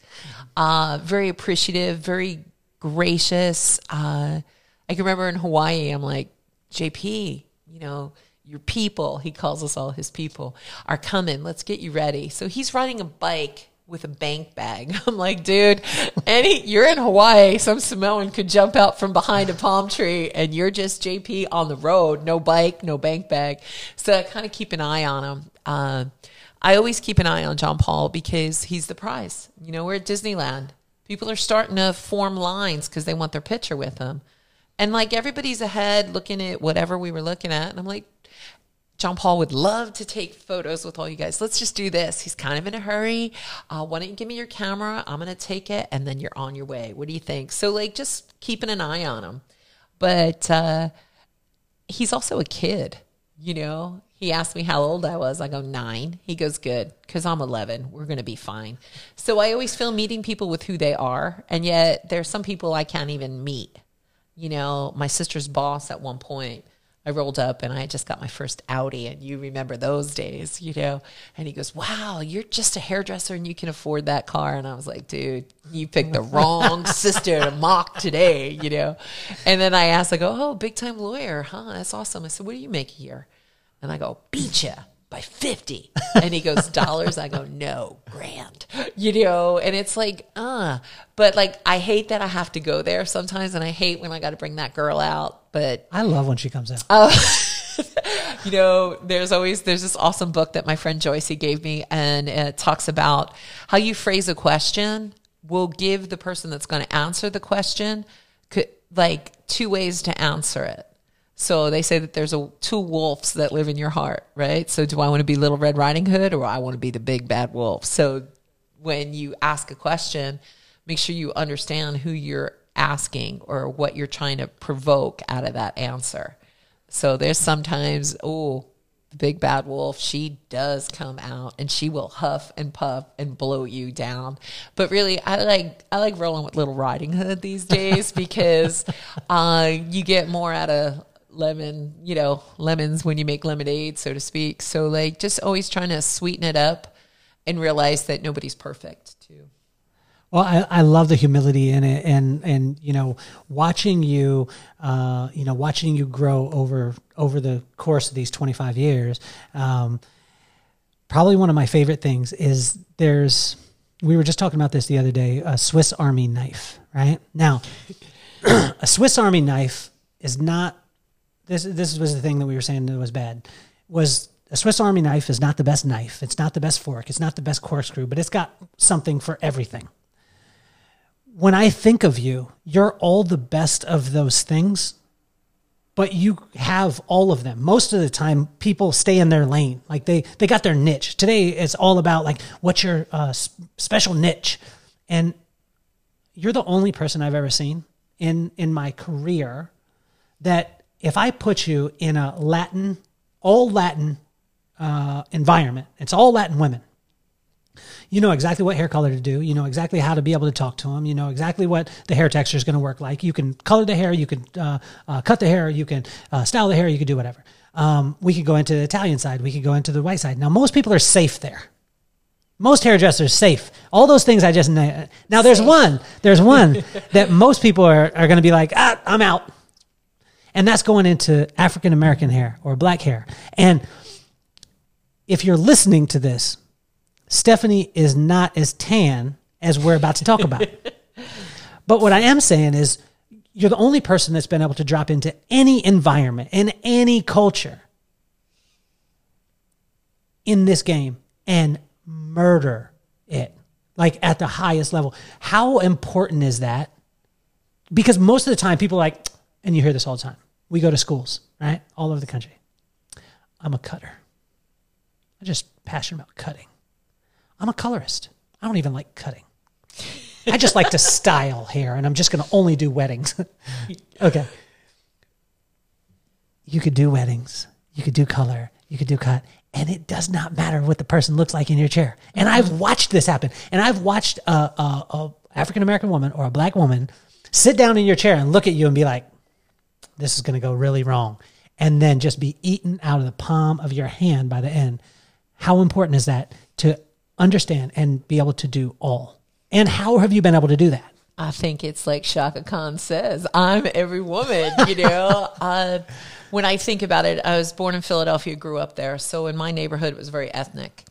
very appreciative, very gracious. I can remember in Hawaii, I'm like, JP, you know, your people, he calls us all his people, are coming. Let's get you ready. So he's riding a bike with a bank bag. I'm like, dude, you're in Hawaii. Some Samoan could jump out from behind a palm tree and you're just JP on the road. No bike, no bank bag. So I kind of keep an eye on him. I always keep an eye on John Paul because he's the prize. You know, we're at Disneyland. People are starting to form lines because they want their picture with him. And, like, everybody's ahead looking at whatever we were looking at. And I'm like, John Paul would love to take photos with all you guys. Let's just do this. He's kind of in a hurry. Why don't you give me your camera? I'm going to take it, and then you're on your way. What do you think? So, like, just keeping an eye on him. But he's also a kid, you know. He asked me how old I was. I go, 9. He goes, good, because I'm 11. We're going to be fine. So I always feel meeting people with who they are, and yet there's some people I can't even meet. You know, my sister's boss at one point, I rolled up and I had just got my first Audi, and you remember those days, you know, and he goes, wow, you're just a hairdresser and you can afford that car. And I was like, dude, you picked the wrong sister to mock today, you know. And then I asked, I go, oh, big time lawyer, huh? That's awesome. I said, what do you make a year? And I go, beat ya by 50. And he goes, dollars? I go, no, grand. You know, and it's like, but, like, I hate that I have to go there sometimes, and I hate when I got to bring that girl out. But I love when she comes out. You know, there's this awesome book that my friend Joyce gave me, and it talks about how you phrase a question will give the person that's going to answer the question, like, 2 ways to answer it. So they say that there's 2 wolves that live in your heart, right? So do I want to be Little Red Riding Hood, or I want to be the big bad wolf? So when you ask a question, make sure you understand who you're asking or what you're trying to provoke out of that answer. So there's sometimes, the big bad wolf, she does come out and she will huff and puff and blow you down. But really, I like rolling with Little Riding Hood these days because you get more out of lemons when you make lemonade, so to speak. So, like, just always trying to sweeten it up and realize that nobody's perfect too. Well, I love the humility in it, and you know, watching you grow over the course of these 25 years. Probably one of my favorite things is we were just talking about this the other day, a Swiss Army knife, right? Now, a Swiss Army knife is not, this was the thing that we were saying that was bad, was a Swiss Army knife is not the best knife. It's not the best fork. It's not the best corkscrew, but it's got something for everything. When I think of you, you're all the best of those things, but you have all of them. Most of the time, people stay in their lane. Like they got their niche. Today, it's all about, like, what's your special niche? And you're the only person I've ever seen in my career that if I put you in a all Latin environment, it's all Latin women. You know exactly what hair color to do. You know exactly how to be able to talk to them. You know exactly what the hair texture is going to work like. You can color the hair. You can cut the hair. You can style the hair. You can do whatever. We could go into the Italian side. We could go into the white side. Now, most people are safe there. Most hairdressers safe. All those things I just named. Now, there's one that most people are going to be like, I'm out. And that's going into African-American hair or black hair. And if you're listening to this, Stephanie is not as tan as we're about to talk about. But what I am saying is you're the only person that's been able to drop into any environment, in any culture in this game and murder it, like at the highest level. How important is that? Because most of the time people are like, and you hear this all the time, we go to schools, right? All over the country. I'm a cutter. I'm just passionate about cutting. I'm a colorist. I don't even like cutting. I just like to style hair, and I'm just going to only do weddings. Okay. You could do weddings. You could do color. You could do cut. And it does not matter what the person looks like in your chair. And I've watched this happen. And I've watched a African-American woman or a black woman sit down in your chair and look at you and be like, this is going to go really wrong. And then just be eaten out of the palm of your hand by the end. How important is that to understand and be able to do all? And how have you been able to do that? I think it's like Shaka Khan says, I'm every woman, you know. When I think about it, I was born in Philadelphia, grew up there. So in my neighborhood, it was very ethnic.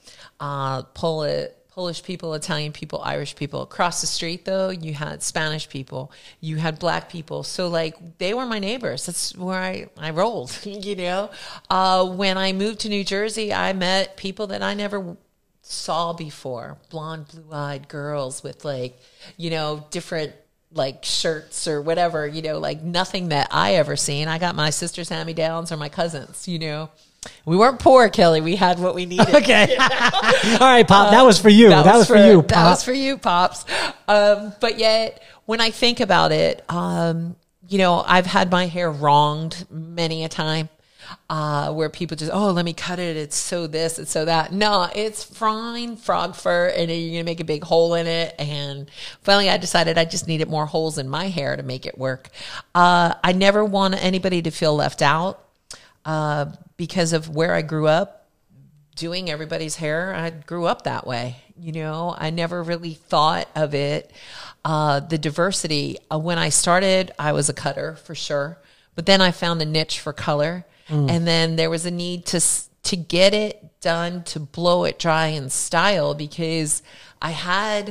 Polish people, Italian people, Irish people. Across the street, though, you had Spanish people. You had black people. So, like, they were my neighbors. That's where I rolled, you know. When I moved to New Jersey, I met people that I never saw before. Blonde, blue-eyed girls with, like, you know, different like shirts or whatever, you know, like nothing that I ever seen. I got my sister's hand-me-downs or my cousins, you know. We weren't poor, Kelly. We had what we needed. Okay. All right, Pop. That was for you. That was for you, Pop. That was for you, Pops. But yet, when I think about it, you know, I've had my hair wronged many a time. Where people just, let me cut it. It's so this, it's so that. No, it's fine frog fur, and you're going to make a big hole in it. And finally, I decided I just needed more holes in my hair to make it work. I never want anybody to feel left out because of where I grew up doing everybody's hair. I grew up that way. You know, I never really thought of it. The diversity. When I started, I was a cutter for sure. But then I found a niche for color. And then there was a need to get it done, to blow it dry and style, because I had,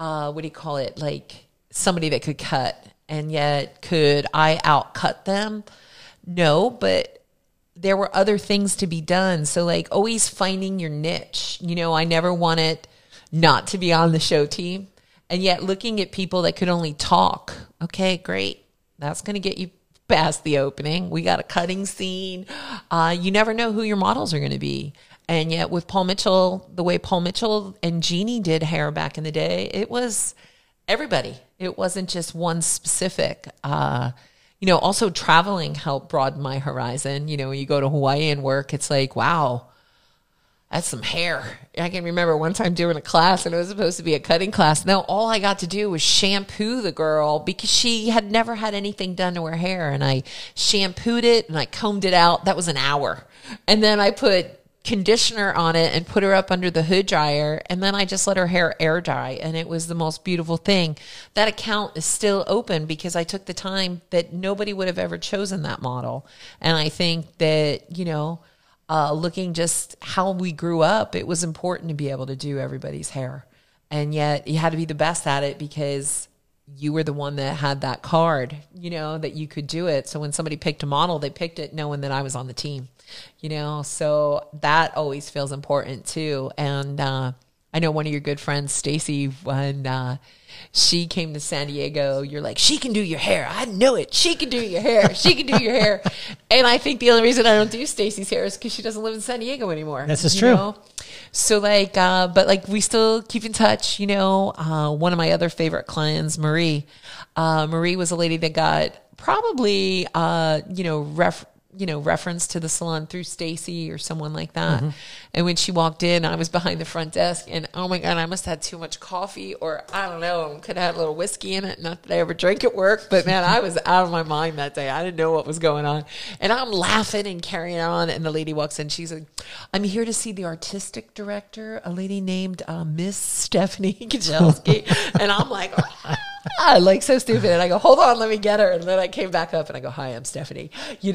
like somebody that could cut, and yet could I outcut them? No, but there were other things to be done. So like always finding your niche, you know, I never wanted not to be on the show team, and yet looking at people that could only talk. Okay, great. That's going to get you past the opening. We got a cutting scene. You never know who your models are going to be. And yet with Paul Mitchell, the way Paul Mitchell and Jeannie did hair back in the day, it was everybody. It wasn't just one specific. You know, also traveling helped broaden my horizon. You know, when you go to Hawaii and work, it's like, wow, that's some hair. I can remember one time doing a class, and it was supposed to be a cutting class. Now, all I got to do was shampoo the girl because she had never had anything done to her hair. And I shampooed it and I combed it out. That was an hour. And then I put conditioner on it and put her up under the hood dryer. And then I just let her hair air dry. And it was the most beautiful thing. That account is still open because I took the time that nobody would have ever chosen that model. And I think that, you know, looking just how we grew up, it was important to be able to do everybody's hair. And yet you had to be the best at it because you were the one that had that card, you know, that you could do it. So when somebody picked a model, they picked it knowing that I was on the team, you know, so that always feels important too. And I know one of your good friends, Stacy, when she came to San Diego, you're like, she can do your hair. I know it. She can do your hair. She can do your hair. And I think the only reason I don't do Stacy's hair is because she doesn't live in San Diego anymore. This is true. Know? So like, but like we still keep in touch, you know. One of my other favorite clients, Marie. Marie was a lady that got probably, you know, reference to the salon through Stacy or someone like that. And when she walked in, I was behind the front desk, and oh my God, I must have had too much coffee, or I don't know, could have had a little whiskey in it. Not that I ever drink at work, but man, I was out of my mind that day. I didn't know what was going on. And I'm laughing and carrying on. And the lady walks in. She's like, I'm here to see the artistic director, a lady named Miss Stephanie Kajelski. And I'm like, like so stupid. And I go, hold on, let me get her. And then I came back up and I go, hi, I'm Stephanie,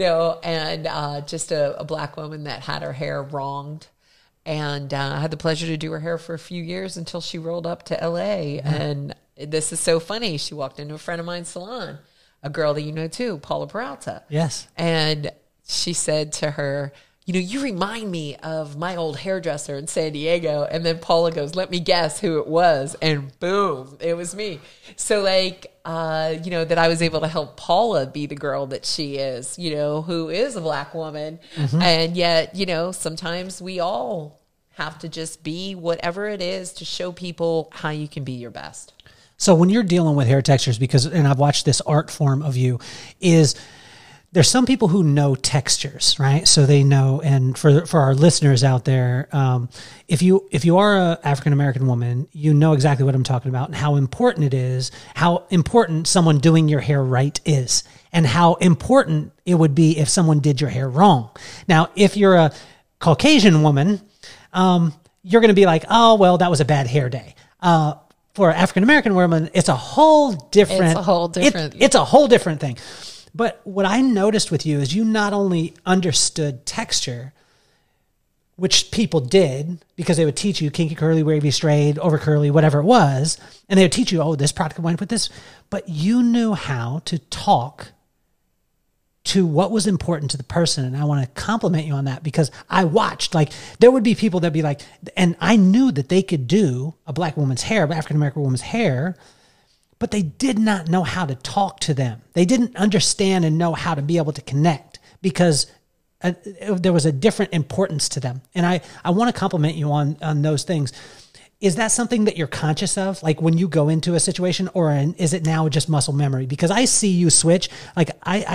and just a black woman that had her hair wronged. And I had the pleasure to do her hair for a few years until she rolled up to LA. And this is so funny. She walked into a friend of mine's salon, a girl that you know too, Paula Peralta. Yes. And she said to her, you remind me of my old hairdresser in San Diego. And then Paula goes, let me guess who it was. And boom, it was me. So that I was able to help Paula be the girl that she is, who is a black woman. And yet, sometimes we all have to just be whatever it is to show people how you can be your best. So when you're dealing with hair textures, and I've watched this art form of you, there's some people who know textures, right? So they know, and for our listeners out there, if you are an African-American woman, you know exactly what I'm talking about and how important it is, how important someone doing your hair right is, and how important it would be if someone did your hair wrong. Now, if you're a Caucasian woman, you're going to be like, oh, well, that was a bad hair day. For an African-American woman, it's a whole different... It's a whole different thing. But what I noticed with you is you not only understood texture, which people did because they would teach you kinky, curly, wavy, straight, over curly, whatever it was. And they would teach you, oh, this product combined with this. But you knew how to talk to what was important to the person. And I want to compliment you on that because I watched, there would be people that'd be like, and I knew that they could do a black woman's hair, African-American woman's hair, but they did not know how to talk to them. They didn't understand and know how to be able to connect because there was a different importance to them. And I want to compliment you on those things. Is that something that you're conscious of, like when you go into a situation, or is it now just muscle memory? Because I see you switch. Like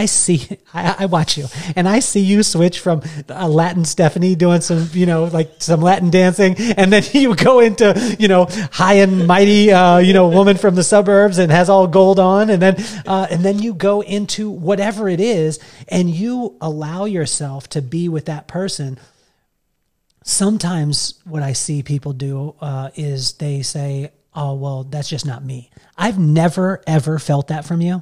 I watch you, and I see you switch from a Latin Stephanie doing some, some Latin dancing, and then you go into, high and mighty, woman from the suburbs and has all gold on, and then you go into whatever it is, and you allow yourself to be with that person. Sometimes what I see people do is they say, oh, well, that's just not me. I've never, ever felt that from you.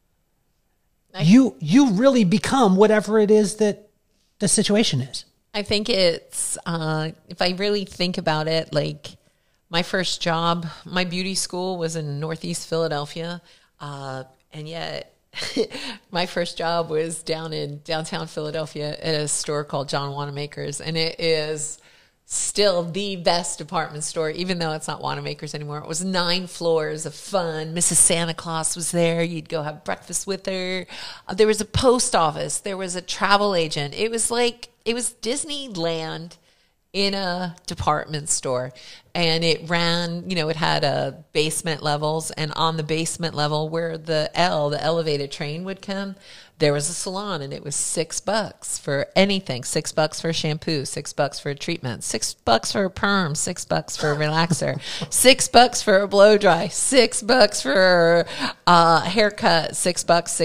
You really become whatever it is that the situation is. I think it's, if I really think about it, like my first job, my beauty school was in Northeast Philadelphia. And yet my first job was down in downtown Philadelphia at a store called John Wanamaker's, and it is still the best department store, even though it's not Wanamaker's anymore. It was 9 floors of fun. Mrs. Santa Claus was there. You'd go have breakfast with her. There was a post office. There was a travel agent. It was Disneyland in a department store. And it ran, it had basement levels, and on the basement level where the elevated train would come, there was a salon, and it was $6 for anything. $6 for a shampoo, $6 for a treatment, $6 for a perm, $6 for a relaxer, $6 for a blow dry, $6 for a haircut, $6,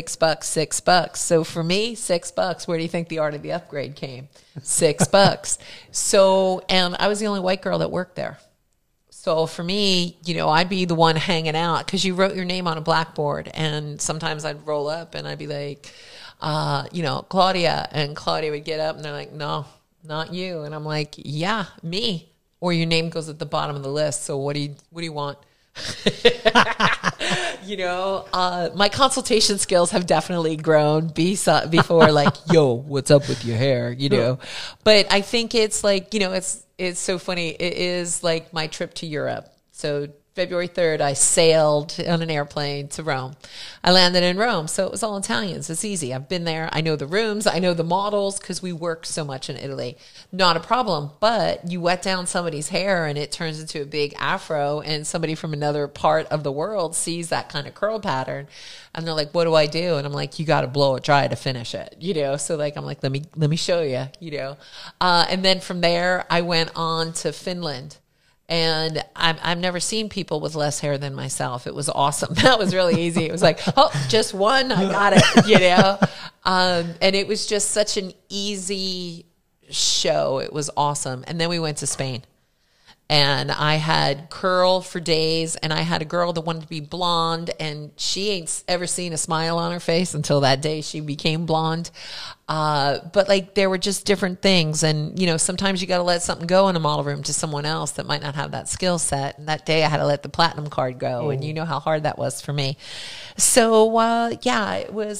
$6. So for me, $6. Where do you think the art of the upgrade came? $6. So, and I was the only white girl that worked there. So for me, I'd be the one hanging out because you wrote your name on a blackboard, and sometimes I'd roll up and I'd be like, Claudia, and Claudia would get up and they're like, no, not you. And I'm like, yeah, me. Or your name goes at the bottom of the list. So what do you want? My consultation skills have definitely grown before like, yo, what's up with your hair? But I think it's like, it's so funny. It is like my trip to Europe. So February 3rd, I sailed on an airplane to Rome. I landed in Rome, so it was all Italians. It's easy. I've been there. I know the rooms. I know the models because we work so much in Italy. Not a problem, but you wet down somebody's hair and it turns into a big afro, and somebody from another part of the world sees that kind of curl pattern, and they're like, what do I do? And I'm like, you got to blow it dry to finish it, you know? So like, I'm like, let me show you, you know? And then from there, I went on to Finland. And I've never seen people with less hair than myself. It was awesome. That was really easy. It was like, oh, just one, I got it, you know? And it was just such an easy show. It was awesome. And then we went to Spain. And I had curl for days, and I had a girl that wanted to be blonde, and she ain't ever seen a smile on her face until that day she became blonde. But like, there were just different things. And, you know, sometimes you got to let something go in a model room to someone else that might not have that skill set. And that day I had to let the platinum card go. And you know how hard that was for me. So, yeah,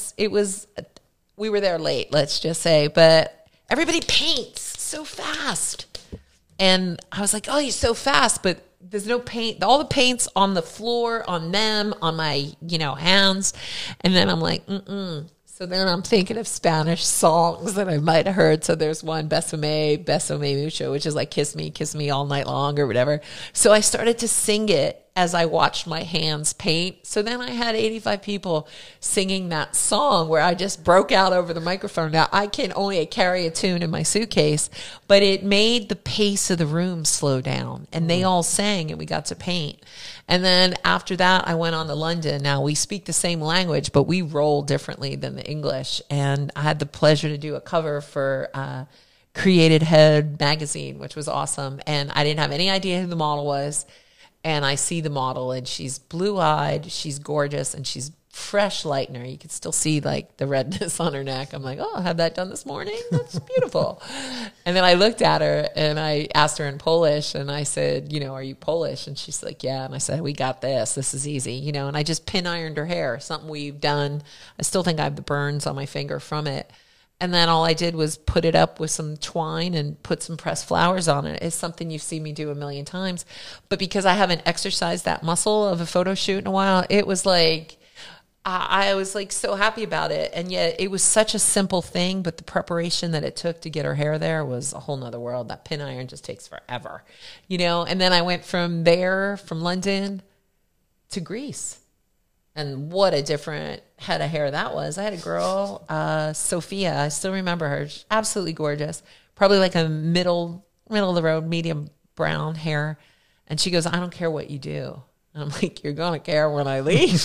we were there late, let's just say, but everybody paints so fast. And I was like, oh, you're so fast, but there's no paint. All the paint's on the floor, on them, on my, you know, hands. And then I'm like, So then I'm thinking of Spanish songs that I might have heard. So there's one, Besame Mucho, which is like kiss me all night long or whatever. So I started to sing it as I watched my hands paint. So then I had 85 people singing that song where I just broke out over the microphone. Now, I can only carry a tune in my suitcase, but it made the pace of the room slow down. And they all sang, and we got to paint. And then after that, I went on to London. Now, we speak the same language, but we roll differently than the English. And I had the pleasure to do a cover for Created Head magazine, which was awesome. And I didn't have any idea who the model was. And I see the model, and she's blue-eyed, she's gorgeous, and she's fresh lightener. You can still see like the redness on her neck. I'm like, oh, I had that done this morning. That's beautiful. And then I looked at her, and I asked her in Polish, and I said, you know, are you Polish? And she's like, yeah. And I said, we got this. This is easy, you know. And I just pin ironed her hair, something we've done. I still think I have the burns on my finger from it. And then all I did was put it up with some twine and put some pressed flowers on it. It's something you've seen me do a million times. But because I haven't exercised that muscle of a photo shoot in a while, it was like, I was like so happy about it. And yet it was such a simple thing, but the preparation that it took to get her hair there was a whole nother world. That pin iron just takes forever, you know? And then I went from there, from London to Greece. And what a different head of hair that was. I had a girl, Sophia. I still remember her. She's absolutely gorgeous. Probably like a middle of the road, medium brown hair. And she goes, I don't care what you do. And I'm like, you're going to care when I leave.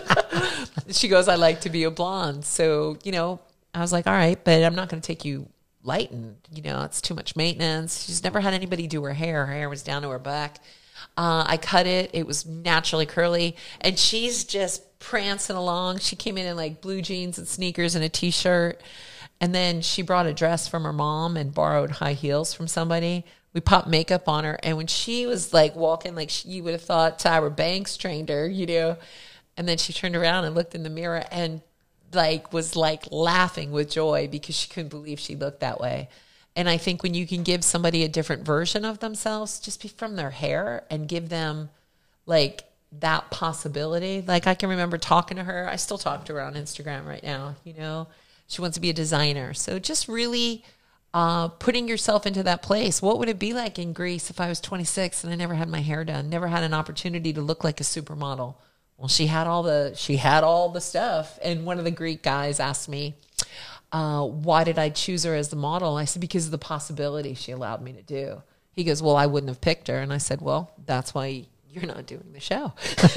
She goes, I like to be a blonde. So, you know, I was like, all right, but I'm not going to take you lightened. You know, it's too much maintenance. She's never had anybody do her hair. Her hair was down to her back. I cut it. It was naturally curly. And she's just prancing along. She came in like blue jeans and sneakers and a T-shirt. And then she brought a dress from her mom and borrowed high heels from somebody. We popped makeup on her. And when she was like walking, like you would have thought Tyra Banks trained her, you know. And then she turned around and looked in the mirror and like was like laughing with joy because she couldn't believe she looked that way. And I think when you can give somebody a different version of themselves, just be from their hair and give them like that possibility. Like I can remember talking to her. I still talk to her on Instagram right now. You know, she wants to be a designer. So just really putting yourself into that place. What would it be like in Greece if I was 26 and I never had my hair done, never had an opportunity to look like a supermodel? Well, she had all the stuff. And one of the Greek guys asked me, why did I choose her as the model? And I said, because of the possibility she allowed me to do. He goes, well, I wouldn't have picked her. And I said, well, that's why you're not doing the show.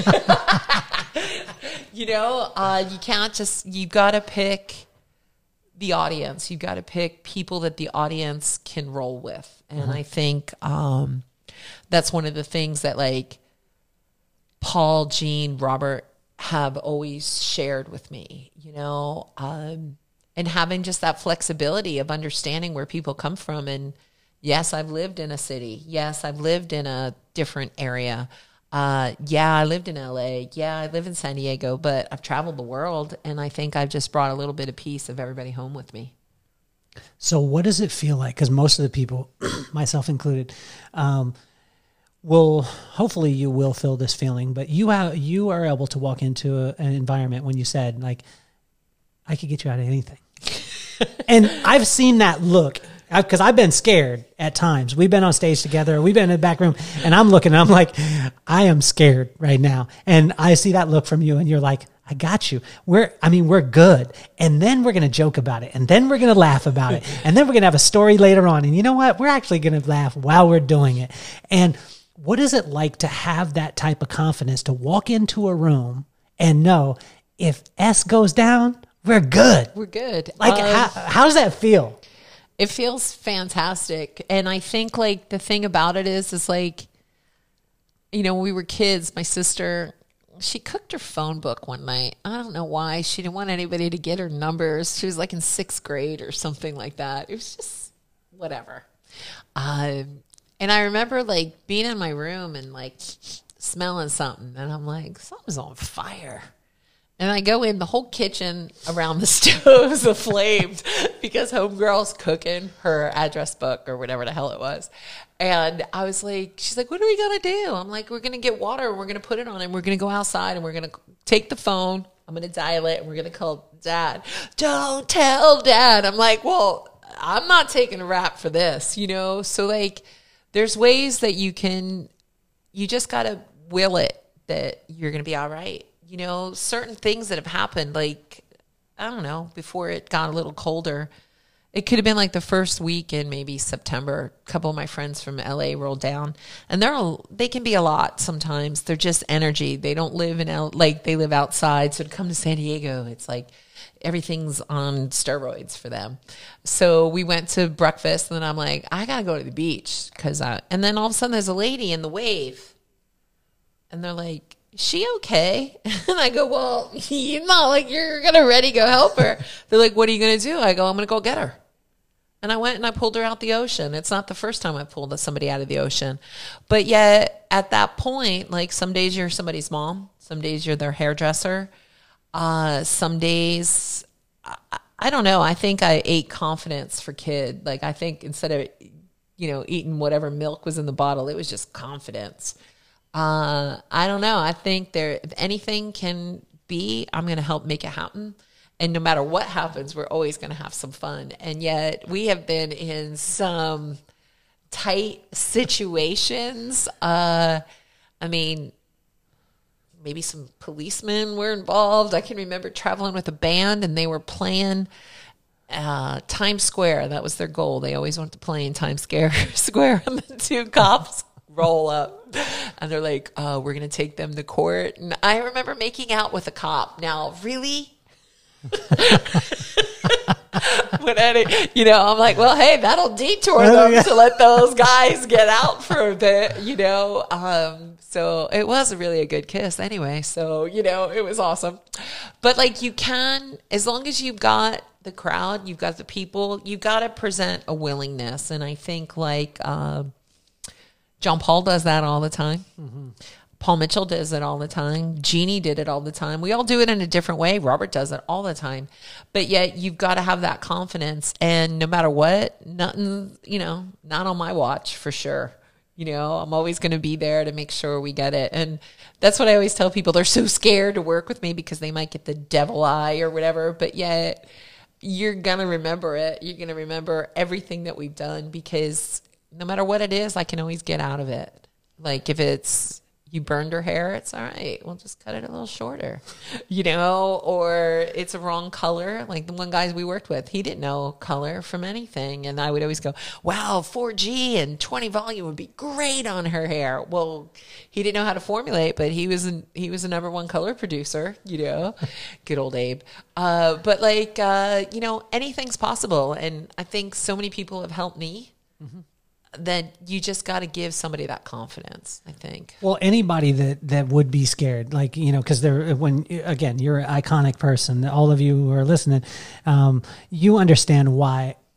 You know, you can't just, you got to pick the audience. You got to pick people that the audience can roll with. And I think that's one of the things that like Paul, Jean, Robert have always shared with me, you know, and having just that flexibility of understanding where people come from. And yes, I've lived in a city. Yes, I've lived in a different area. Yeah, I lived in LA. Yeah, I live in San Diego, but I've traveled the world. And I think I've just brought a little bit of piece of everybody home with me. So what does it feel like? Because most of the people, myself included, hopefully you will feel this feeling, but you are able to walk into an environment when you said, like, I could get you out of anything. And I've seen that look, because I've been scared at times. We've been on stage together. We've been in the back room, and I'm looking, and I'm like, I am scared right now. And I see that look from you, and you're like, I got you. We're good. And then we're going to joke about it. And then we're going to laugh about it. And then we're going to have a story later on. And you know what? We're actually going to laugh while we're doing it. And what is it like to have that type of confidence to walk into a room and know if S goes down, we're good? We're good. Like, how does that feel? It feels fantastic. And I think, like, the thing about it is like, you know, when we were kids, my sister, she cooked her phone book one night. I don't know why. She didn't want anybody to get her numbers. She was like in 6th grade or something like that. It was just whatever. And I remember, like, being in my room and, like, smelling something. And I'm like, something's on fire. And I go in, the whole kitchen around the stove is aflamed because homegirl's cooking her address book or whatever the hell it was. And I was like, she's like, what are we going to do? I'm like, we're going to get water and we're going to put it on and we're going to go outside and we're going to take the phone. I'm going to dial it and we're going to call Dad. Don't tell Dad. I'm like, well, I'm not taking a rap for this, you know? So, like, there's ways that you just got to will it that you're going to be all right. You know, certain things that have happened, like, I don't know, before it got a little colder, it could have been like the first week in maybe September. A couple of my friends from LA rolled down, and they can be a lot sometimes. They're just energy. They don't live in they live outside. So to come to San Diego, it's like everything's on steroids for them. So we went to breakfast, and then I'm like, I gotta go to the beach and then all of a sudden there's a lady in the wave, and they're like, is she okay? And I go, well, you're not like you're going to ready go help her. They're like, what are you going to do? I go, I'm going to go get her. And I went and I pulled her out the ocean. It's not the first time I pulled somebody out of the ocean. But yet at that point, like, some days you're somebody's mom. Some days you're their hairdresser. Some days, I don't know. I think I ate confidence for kid. Like, I think instead of, you know, eating whatever milk was in the bottle, it was just confidence. I don't know. I think if anything can be, I'm going to help make it happen. And no matter what happens, we're always going to have some fun. And yet we have been in some tight situations. I mean, maybe some policemen were involved. I can remember traveling with a band and they were playing Times Square. That was their goal. They always wanted to play in Times Square. And the 2 cops roll up and they're like, we're going to take them to court. And I remember making out with a cop. Now, really? You know, I'm like, well, hey, that'll detour them to let those guys get out for a bit, you know. So it was really a good kiss anyway. So, you know, it was awesome. But, like, you can, as long as you've got the crowd, you've got the people, you've got to present a willingness. And I think, like, John Paul does that all the time. Mm-hmm. Paul Mitchell does it all the time. Jeannie did it all the time. We all do it in a different way. Robert does it all the time. But yet you've got to have that confidence. And no matter what, nothing, you know, not on my watch for sure. You know, I'm always going to be there to make sure we get it. And that's what I always tell people. They're so scared to work with me because they might get the devil eye or whatever. But yet you're going to remember it. You're going to remember everything that we've done because no matter what it is, I can always get out of it. Like, if it's you burned her hair, it's all right. We'll just cut it a little shorter, you know, or it's a wrong color. Like the one guy we worked with, he didn't know color from anything. And I would always go, wow, 4G and 20 volume would be great on her hair. Well, he didn't know how to formulate, but he was a #1 color producer, you know, good old Abe. But like, you know, anything's possible. And I think so many people have helped me. Mm-hmm. Then you just got to give somebody that confidence, I think. Well, anybody that would be scared, like, you know, because you're an iconic person, all of you who are listening, you understand why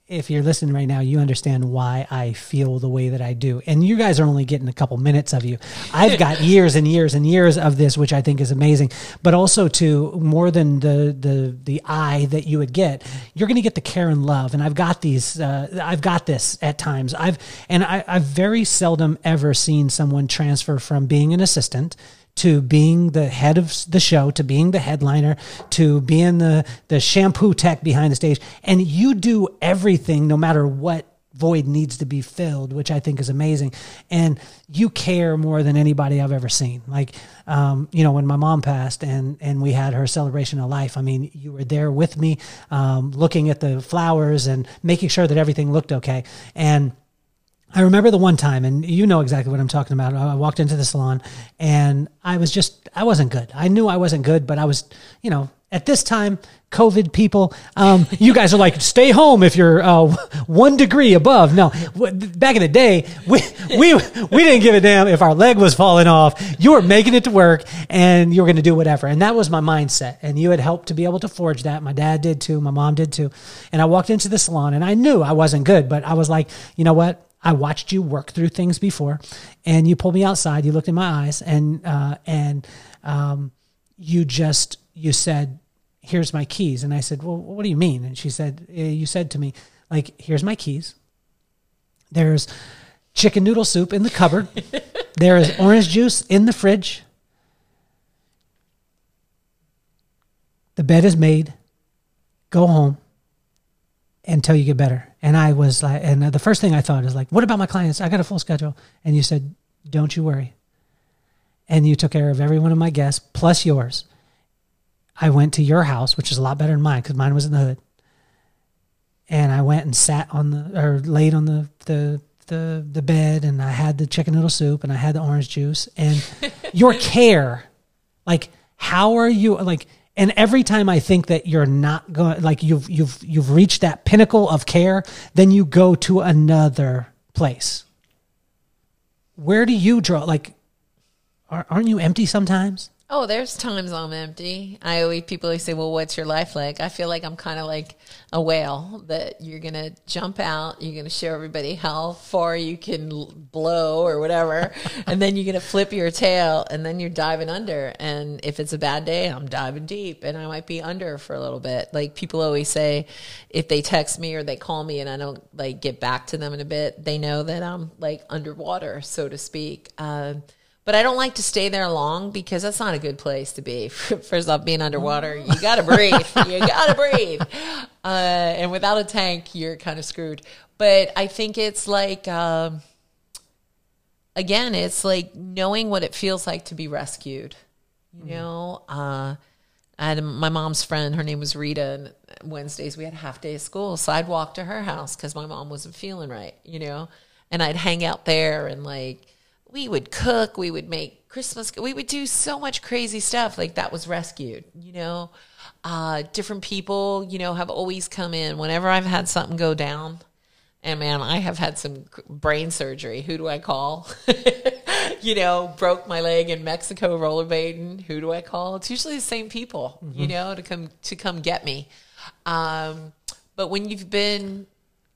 if you're listening right now, you understand why I feel the way that I do. And you guys are only getting a couple minutes of you. I've got years and years and years of this, which I think is amazing. But also to more than the eye that you would get, you're going to get the care and love. And I've got these. I've got this at times. I've very seldom ever seen someone transfer from being an assistant to being the head of the show, to being the headliner, to being the shampoo tech behind the stage. And you do everything no matter what void needs to be filled, which I think is amazing. And you care more than anybody I've ever seen. Like, when my mom passed and we had her celebration of life, I mean, you were there with me, looking at the flowers and making sure that everything looked okay. And I remember the one time, and you know exactly what I'm talking about. I walked into the salon and I wasn't good. I knew I wasn't good, but I was, at this time, COVID people, you guys are like, stay home if you're 1 degree above. No, back in the day, we didn't give a damn if our leg was falling off. You were making it to work and you were going to do whatever. And that was my mindset. And you had helped to be able to forge that. My dad did too. My mom did too. And I walked into the salon and I knew I wasn't good, but I was like, you know what? I watched you work through things before, and you pulled me outside. You looked in my eyes, and you said, "Here's my keys." And I said, "Well, what do you mean?" And she said, "You said to me, like, here's my keys. There's chicken noodle soup in the cupboard. There is orange juice in the fridge. The bed is made. Go home until you get better." And I was like, and the first thing I thought is like, what about my clients? I got a full schedule. And you said, don't you worry. And you took care of every one of my guests, plus yours. I went to your house, which is a lot better than mine because mine was in the hood. And I went and laid on the bed, and I had the chicken noodle soup and I had the orange juice. And your care, like, how are you, like, and every time I think that you're not going, like you've reached that pinnacle of care, then you go to another place. Where do you draw? Like, aren't you empty sometimes? Oh, there's times I'm empty. People always say, well, what's your life like? I feel like I'm kind of like a whale that you're going to jump out. You're going to show everybody how far you can blow or whatever. And then you're going to flip your tail and then you're diving under. And if it's a bad day, I'm diving deep and I might be under for a little bit. Like people always say, if they text me or they call me and I don't like get back to them in a bit, they know that I'm like underwater, so to speak. But I don't like to stay there long because that's not a good place to be. First off, being underwater, you got to breathe. You got to breathe. And without a tank, you're kind of screwed. But I think it's like, again, it's like knowing what it feels like to be rescued. You know, I had my mom's friend, her name was Rita, and Wednesdays we had a half day of school. So I'd walk to her house because my mom wasn't feeling right, you know, and I'd hang out there and like, we would cook, we would make Christmas, we would do so much crazy stuff. Like that was rescued, you know. Different people, you know, have always come in whenever I've had something go down. And man, I have had some brain surgery. Who do I call? You know, broke my leg in Mexico rollerblading. Who do I call? It's usually the same people, you know, to come get me. But when you've been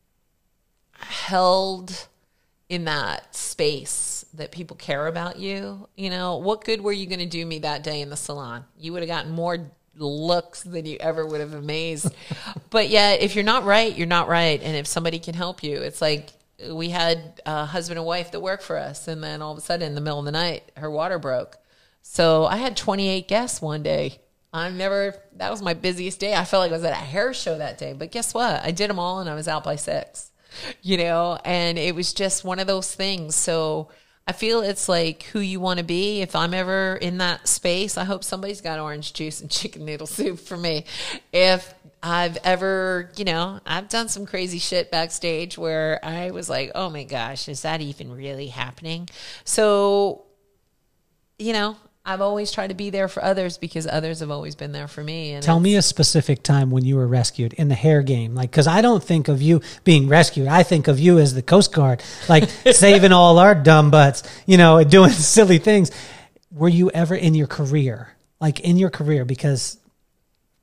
held in that space that people care about you, you know, what good were you going to do me that day in the salon? You would have gotten more looks than you ever would have amazed. But yeah, if you're not right, you're not right. And if somebody can help you, it's like we had a husband and wife that worked for us. And then all of a sudden in the middle of the night, her water broke. So I had 28 guests one day. That was my busiest day. I felt like I was at a hair show that day, but guess what? I did them all and I was out by 6. You know, and it was just one of those things. So I feel it's like who you want to be. If I'm ever in that space, I hope somebody's got orange juice and chicken noodle soup for me. If I've ever, you know, I've done some crazy shit backstage where I was like, oh my gosh, is that even really happening? So, you know, I've always tried to be there for others because others have always been there for me. And tell me a specific time when you were rescued in the hair game. Like, because I don't think of you being rescued. I think of you as the Coast Guard, like saving all our dumb butts, you know, doing silly things. Were you ever in your career, because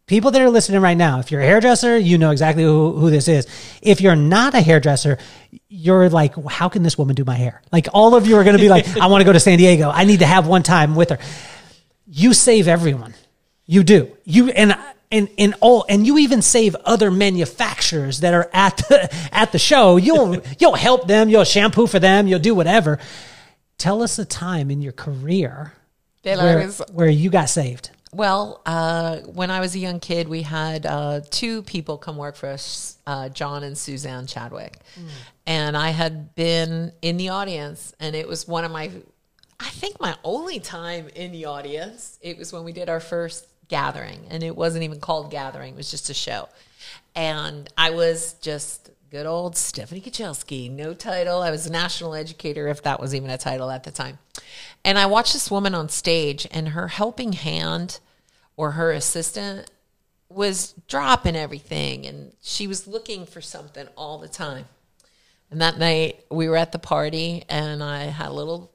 people that are listening right now, if you're a hairdresser, you know exactly who this is. If you're not a hairdresser, you're like, well, how can this woman do my hair? Like all of you are going to be like, I want to go to San Diego. I need to have one time with her. You save everyone. You do. And you even save other manufacturers that are at the show. You'll help them. You'll shampoo for them. You'll do whatever. Tell us a time in your career where you got saved. Well, when I was a young kid, we had 2 people come work for us, John and Suzanne Chadwick. And I had been in the audience, and it was one of my only time in the audience. It was when we did our first gathering, and it wasn't even called gathering. It was just a show. And I was just good old Stephanie Kachelski, no title. I was a national educator, if that was even a title at the time. And I watched this woman on stage, and her helping hand or her assistant was dropping everything, and she was looking for something all the time. And that night, we were at the party, and I had a little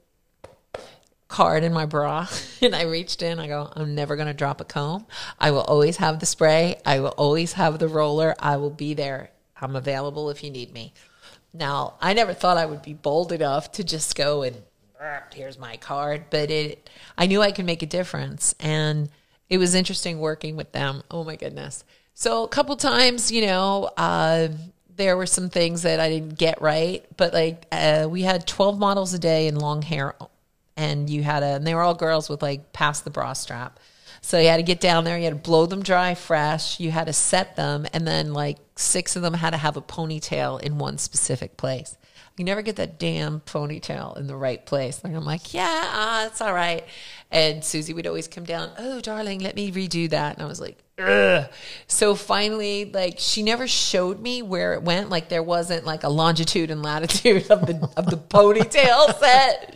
card in my bra, and I reached in. I go, I'm never going to drop a comb. I will always have the spray. I will always have the roller. I will be there. I'm available if you need me. Now, I never thought I would be bold enough to just go and here's my card, but I knew I could make a difference, and it was interesting working with them. Oh my goodness. So a couple times, there were some things that I didn't get right, but we had 12 models a day in long hair, and and they were all girls with past the bra strap. So you had to get down there, you had to blow them dry fresh, you had to set them, and then 6 of them had to have a ponytail in one specific place. You never get that damn ponytail in the right place. And I'm like, yeah, it's all right. And Susie would always come down, oh, darling, let me redo that. And I was like, ugh. So finally, she never showed me where it went. There wasn't a longitude and latitude of the ponytail set,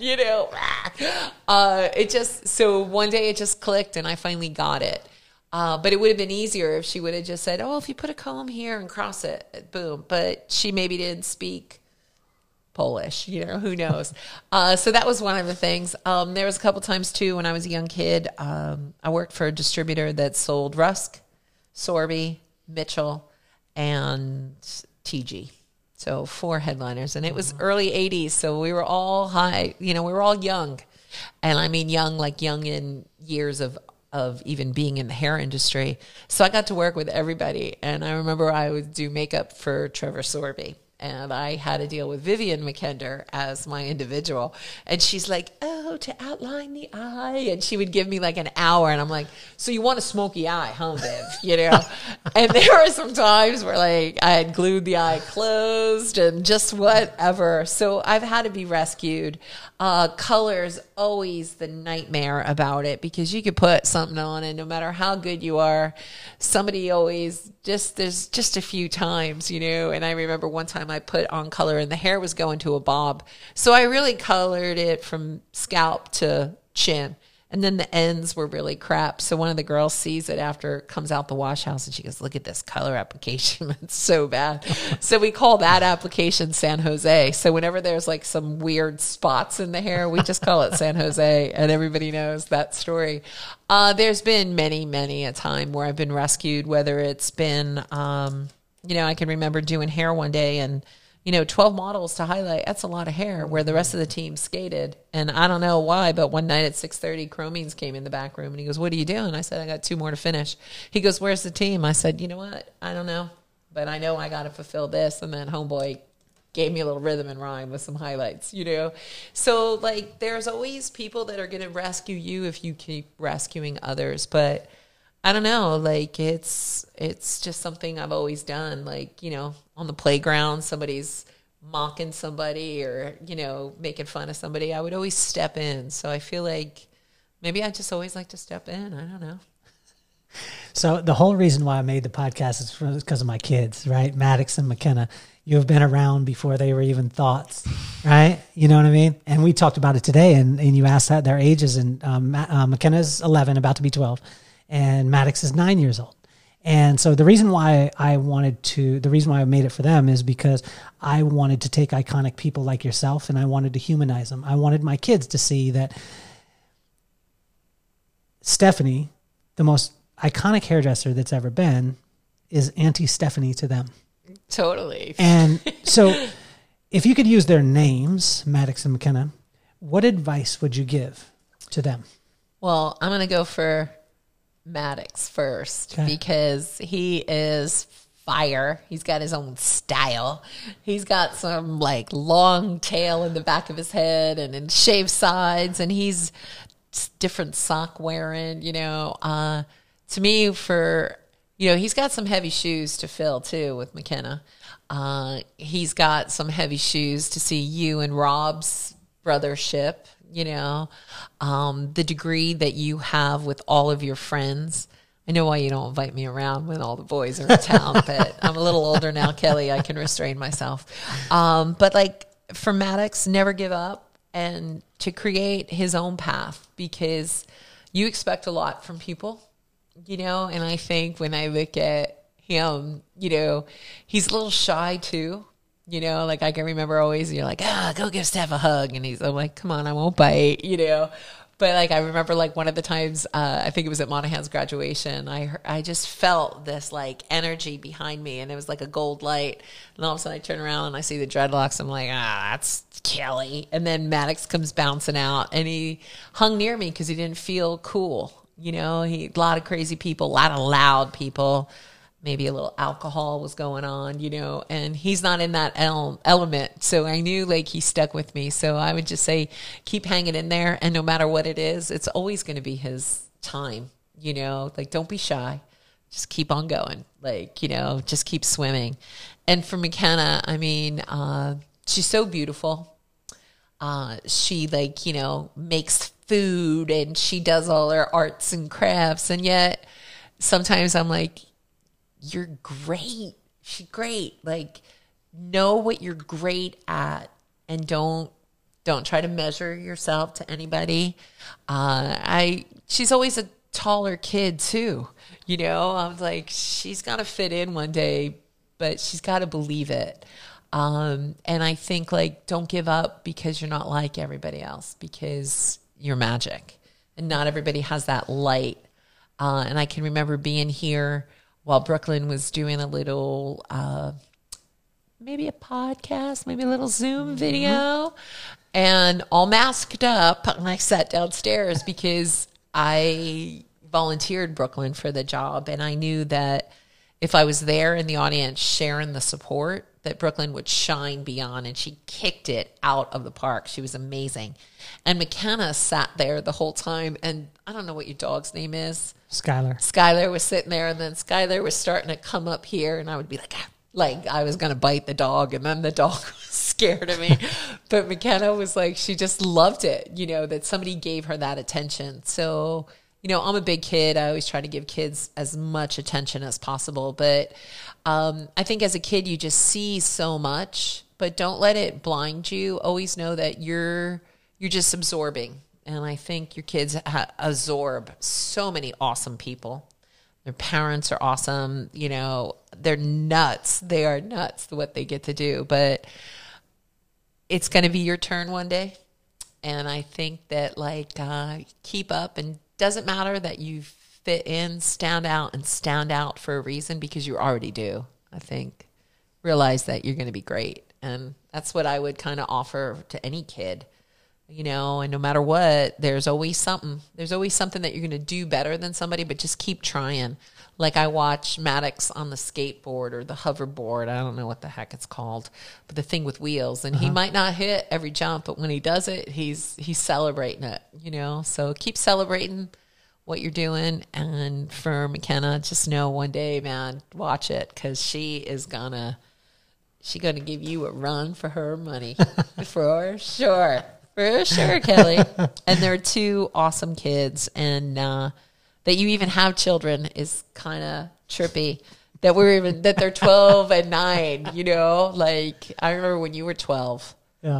So one day it just clicked, and I finally got it. But it would have been easier if she would have just said, oh, if you put a comb here and cross it, boom. But she maybe didn't speak Polish, who knows? So that was one of the things. There was a couple times too, when I was a young kid, I worked for a distributor that sold Rusk, Sorby, Mitchell, and TG. So 4 headliners, and it was early 80s. So we were all high, we were all young, and I mean, young in years of even being in the hair industry. So I got to work with everybody. And I remember I would do makeup for Trevor Sorby. And I had to deal with Vivian McKender as my individual. And she's like, oh, to outline the eye. And she would give me an hour. And I'm like, so you want a smoky eye, huh, Viv? And there were some times where I had glued the eye closed and just whatever. So I've had to be rescued. Color's always the nightmare about it, because you could put something on, and no matter how good you are, somebody always there's just a few times, and I remember one time I put on color and the hair was going to a bob. So I really colored it from scalp to chin. And then the ends were really crap. So one of the girls sees it after it comes out the wash house, and she goes, look at this color application. It's so bad. So we call that application San Jose. So whenever there's some weird spots in the hair, we just call it San Jose, and everybody knows that story. There's been many a time where I've been rescued, whether it's been, I can remember doing hair one day, and 12 models to highlight, that's a lot of hair, where the rest of the team skated. And I don't know why, but one night at 6:30, Chromeans came in the back room, and he goes, what are you doing? I said, I got 2 more to finish. He goes, where's the team? I said, you know what? I don't know, but I know I got to fulfill this. And then homeboy gave me a little rhythm and rhyme with some highlights, So there's always people that are going to rescue you if you keep rescuing others. But I don't know, it's just something I've always done. On the playground, somebody's mocking somebody or, making fun of somebody, I would always step in. So I feel like maybe I just always like to step in. I don't know. So the whole reason why I made the podcast is because of my kids, right? Maddox and McKenna. You've been around before they were even thoughts, right? You know what I mean? And we talked about it today, and you asked that their ages, and McKenna's 11, about to be 12, and Maddox is 9 years old. And so the reason why I made it for them is because I wanted to take iconic people like yourself, and I wanted to humanize them. I wanted my kids to see that Stephanie, the most iconic hairdresser that's ever been is Auntie Stephanie to them. Totally. And so if you could use their names, Maddox and McKenna, what advice would you give to them? Well, I'm going to go for Maddox first because he is fire. He's got his own style. He's got some like long tail in the back of his head and shaved sides, and he's different sock wearing, to me he's got some heavy shoes to fill too with McKenna. He's got some heavy shoes to see you and Rob's brothership, the degree that you have with all of your friends. I know why you don't invite me around when all the boys are in town, but I'm a little older now, Kelly. I can restrain myself. But like for Maddox, never give up and to create his own path, because you expect a lot from people, and I think when I look at him, he's a little shy too. Like I can remember always, you're like, go give Steph a hug. And I'm like, come on, I won't bite, But like I remember like one of the times, I think it was at Monahan's graduation, I just felt this like energy behind me, and it was like a gold light. And all of a sudden I turn around and I see the dreadlocks. I'm like, that's Kelly. And then Maddox comes bouncing out, and he hung near me because he didn't feel cool. A lot of crazy people, a lot of loud people. Maybe a little alcohol was going on, and he's not in that element. So I knew like he stuck with me. So I would just say, keep hanging in there. And no matter what it is, it's always going to be his time, like don't be shy. Just keep on going. Like, just keep swimming. And for McKenna, I mean, she's so beautiful. She makes food, and she does all her arts and crafts. And yet sometimes I'm like, you're great. She's great. Like, know what you're great at, and don't try to measure yourself to anybody. She's always a taller kid too. I was like, she's got to fit in one day, but she's got to believe it. And I think like, don't give up because you're not like everybody else, because you're magic, and not everybody has that light. And I can remember being here while Brooklyn was doing a little, maybe a podcast, maybe a little Zoom video, and all masked up. And I sat downstairs because I volunteered Brooklyn for the job. And I knew that if I was there in the audience sharing the support, that Brooklyn would shine beyond. And she kicked it out of the park. She was amazing. And McKenna sat there the whole time. And I don't know what your dog's name is. Skylar. Skylar was sitting there, and then Skylar was starting to come up here, and I would be like I was going to bite the dog, and then the dog was scared of me. But McKenna was like, she just loved it, that somebody gave her that attention. So, I'm a big kid. I always try to give kids as much attention as possible. But I think as a kid, you just see so much, but don't let it blind you. Always know that you're just absorbing. And I think your kids absorb so many awesome people. Their parents are awesome. They're nuts. They are nuts what they get to do. But it's going to be your turn one day. And I think that keep up, and doesn't matter that you fit in, stand out for a reason, because you already do. I think realize that you're going to be great. And that's what I would kind of offer to any kid. And no matter what, there's always something. There's always something that you're going to do better than somebody, but just keep trying. Like I watch Maddox on the skateboard or the hoverboard. I don't know what the heck it's called, but the thing with wheels. And he might not hit every jump, but when he does it, he's celebrating it, So keep celebrating what you're doing. And for McKenna, just know one day, man, watch it, because she's gonna give you a run for her money. For sure. For sure, Kelly. And they're two awesome kids. And that you even have children is kind of trippy. That they're 12 and 9, Like, I remember when you were 12. Yeah.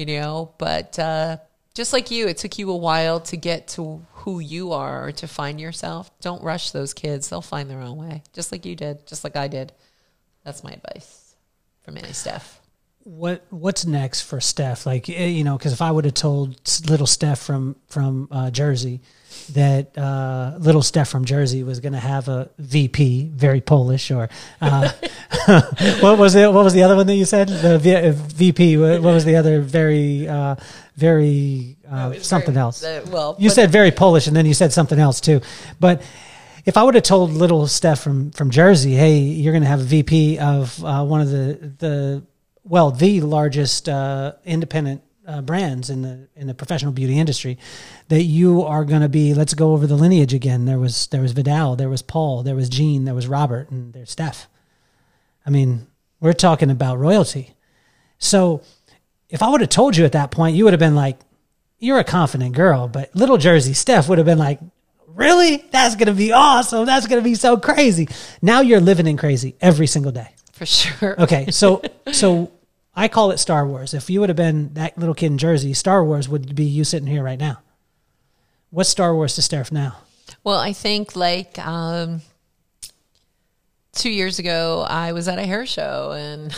But just like you, it took you a while to get to who you are or to find yourself. Don't rush those kids. They'll find their own way. Just like you did. Just like I did. That's my advice from Annie Steph. what's next for Steph? Like, because if I would have told little Steph from Jersey that little Steph from Jersey was going to have a VP, very Polish, or what was it? What was the other one that you said? The VP. What was the other? Very something else. You said very Polish, and then you said something else too. But if I would have told little Steph from Jersey, hey, you're going to have a VP of one of the largest independent brands in the professional beauty industry, that you are going to be, let's go over the lineage again. There was Vidal, there was Paul, there was Jean, there was Robert, and there's Steph. I mean, we're talking about royalty. So if I would have told you at that point, you would have been like, you're a confident girl. But little Jersey Steph would have been like, really? That's going to be awesome. That's going to be so crazy. Now you're living in crazy every single day. For sure. Okay, so I call it Star Wars. If you would have been that little kid in Jersey, Star Wars would be you sitting here right now. What's Star Wars to Steph now? Well, I think 2 years ago, I was at a hair show and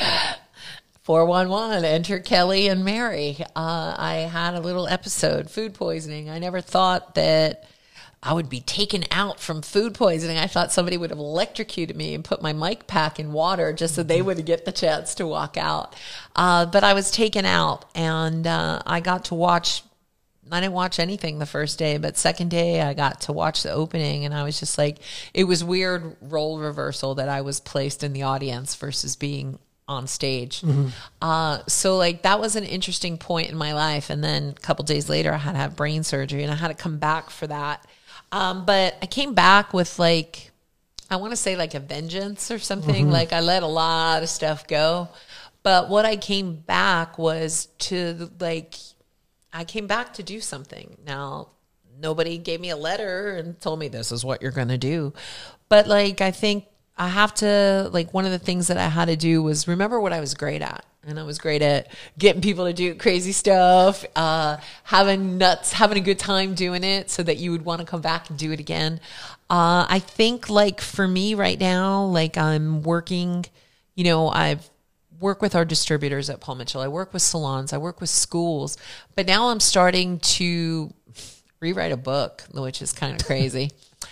411, enter Kelly and Mary. I had a little episode, food poisoning. I never thought that I would be taken out from food poisoning. I thought somebody would have electrocuted me and put my mic pack in water just so they would get the chance to walk out. But I was taken out, and I got to watch. I didn't watch anything the first day, but second day I got to watch the opening, and I was just like, it was weird role reversal that I was placed in the audience versus being on stage. Mm-hmm. So that was an interesting point in my life. And then a couple days later, I had to have brain surgery, and I had to come back for that. But I came back with I want to say a vengeance or something. Mm-hmm. I let a lot of stuff go. But what I came back was to I came back to do something. Now, nobody gave me a letter and told me this is what you're going to do. But I think I have to, one of the things that I had to do was remember what I was great at. And I was great at getting people to do crazy stuff, having a good time doing it so that you would want to come back and do it again. I think for me right now, I'm working, I've worked with our distributors at Paul Mitchell. I work with salons. I work with schools. But now I'm starting to rewrite a book, which is kind of crazy.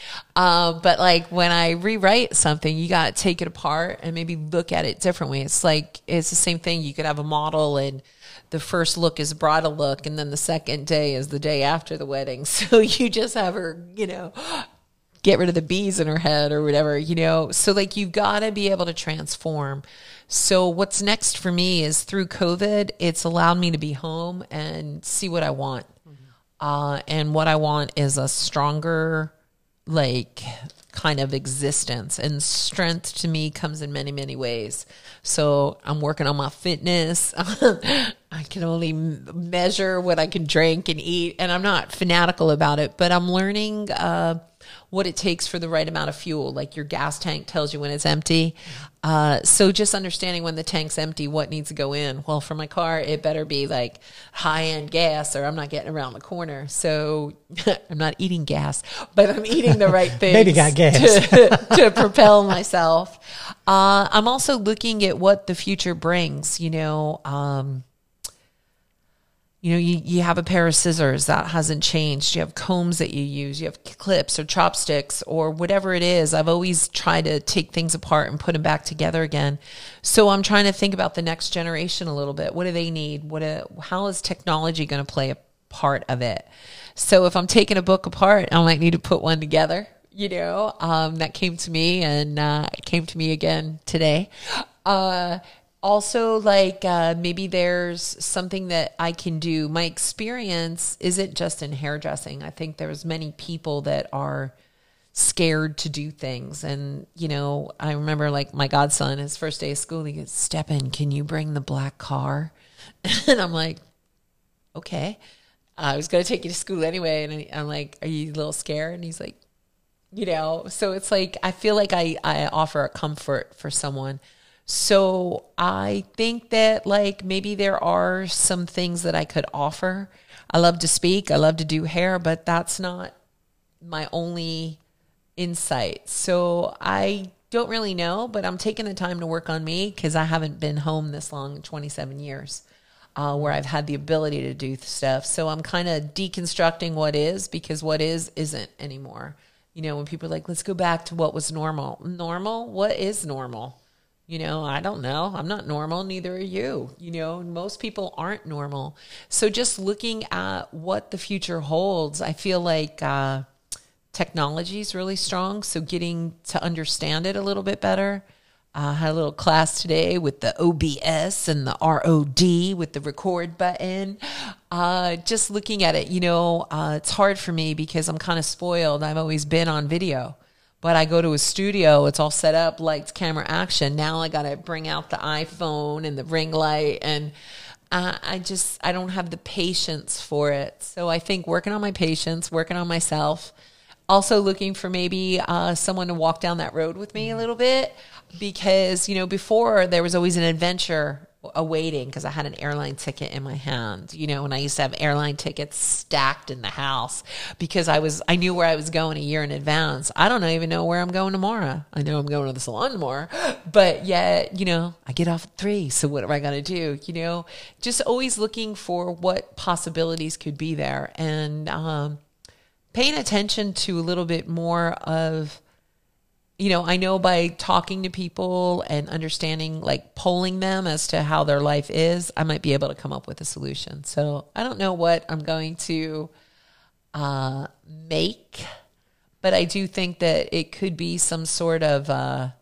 But when I rewrite something, you got to take it apart and maybe look at it differently. It's it's the same thing. You could have a model and the first look is bridal look, and then the second day is the day after the wedding. So you just have her, get rid of the bees in her head or whatever, So you've got to be able to transform. So what's next for me is through COVID, it's allowed me to be home and see what I want. Mm-hmm. And what I want is a stronger kind of existence, and strength to me comes in many, many ways. So I'm working on my fitness. I can only measure what I can drink and eat, and I'm not fanatical about it, but I'm learning what it takes for the right amount of fuel. Your gas tank tells you when it's empty. So just understanding when the tank's empty, what needs to go in. Well, for my car, it better be high-end gas, or I'm not getting around the corner. So I'm not eating gas, but I'm eating the right things. Baby got gas. to propel myself. I'm also looking at what the future brings, you have a pair of scissors that hasn't changed. You have combs that you use. You have clips or chopsticks or whatever it is. I've always tried to take things apart and put them back together again. So I'm trying to think about the next generation a little bit. What do they need? How is technology going to play a part of it? So if I'm taking a book apart, I might need to put one together. That came to me, and it came to me again today. Also, maybe there's something that I can do. My experience isn't just in hairdressing. I think there's many people that are scared to do things. And, I remember my godson, his first day of school, he goes, "Steppen, can you bring the black car?" And I'm like, okay. I was going to take you to school anyway. And I'm like, "Are you a little scared?" And he's like, so it's I feel like I offer a comfort for someone. So I think that maybe there are some things that I could offer. I love to speak. I love to do hair, but that's not my only insight. So I don't really know, but I'm taking the time to work on me because I haven't been home this long, 27 years, where I've had the ability to do stuff. So I'm kind of deconstructing what is, because what is isn't anymore. You know, when people are like, let's go back to what was normal. Normal? What is normal? You know, I don't know. I'm not normal. Neither are you. You know, most people aren't normal. So just looking at what the future holds, I feel like technology is really strong. So getting to understand it a little bit better. I had a little class today with the OBS and the ROD with the record button. Just looking at it, you know, it's hard for me because I'm kind of spoiled. I've always been on video. But I go to a studio, it's all set up, lights, camera, action. Now I got to bring out the iPhone and the ring light. And I don't have the patience for it. So I think working on my patience, working on myself, also looking for maybe someone to walk down that road with me a little bit. Because, you know, before there was always an adventure awaiting because I had an airline ticket in my hand, you know, and I used to have airline tickets stacked in the house because I knew where I was going a year in advance. I don't even know where I'm going tomorrow. I know I'm going to the salon tomorrow, but yet, you know, I get off at 3. So what am I going to do? You know, just always looking for what possibilities could be there and paying attention to a little bit more of, you know, I know by talking to people and understanding, like polling them as to how their life is, I might be able to come up with a solution. So I don't know what I'm going to make, but I do think that it could be some sort of a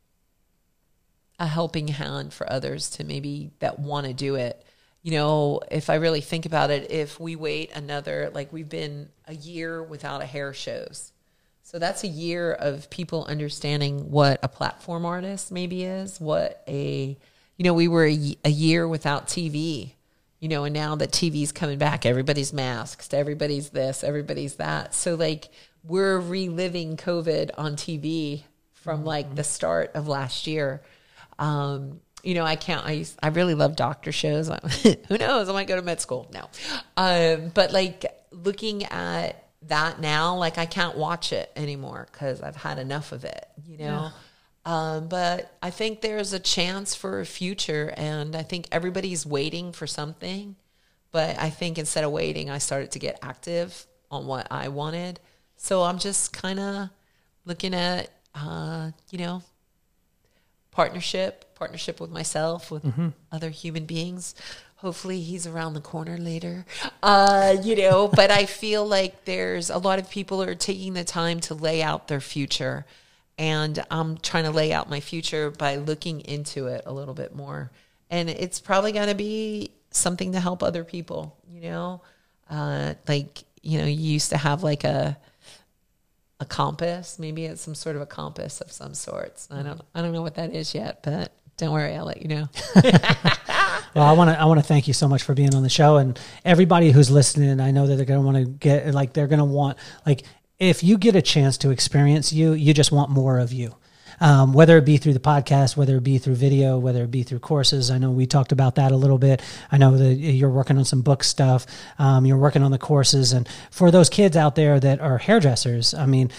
helping hand for others to maybe that want to do it. You know, if I really think about it, if we wait another, like we've been a year without a hair shows. So that's a year of people understanding what a platform artist maybe is, we were a year without TV, you know, and now that TV's coming back, everybody's masked, everybody's this, everybody's that. So like we're reliving COVID on TV from like the start of last year. You know, I really love doctor shows. Who knows? I might go to med school. No. But like looking at that now, like I can't watch it anymore because I've had enough of it, you know? Yeah. But I think there's a chance for a future and I think everybody's waiting for something. But I think instead of waiting, I started to get active on what I wanted. So I'm just kind of looking at, you know, partnership with myself, with other human beings. Hopefully he's around the corner later, you know, but I feel like there's a lot of people who are taking the time to lay out their future. And I'm trying to lay out my future by looking into it a little bit more. And it's probably going to be something to help other people, you know, like, you know, you used to have like a compass, maybe it's some sort of a compass of some sorts. I don't know what that is yet, but don't worry, I'll let you know. Well, I want to thank you so much for being on the show, and everybody who's listening. I know that they're going to want to get if you get a chance to experience you just want more of you. Whether it be through the podcast, whether it be through video, whether it be through courses. I know we talked about that a little bit. I know that you're working on some book stuff. You're working on the courses, and for those kids out there that are hairdressers, I mean,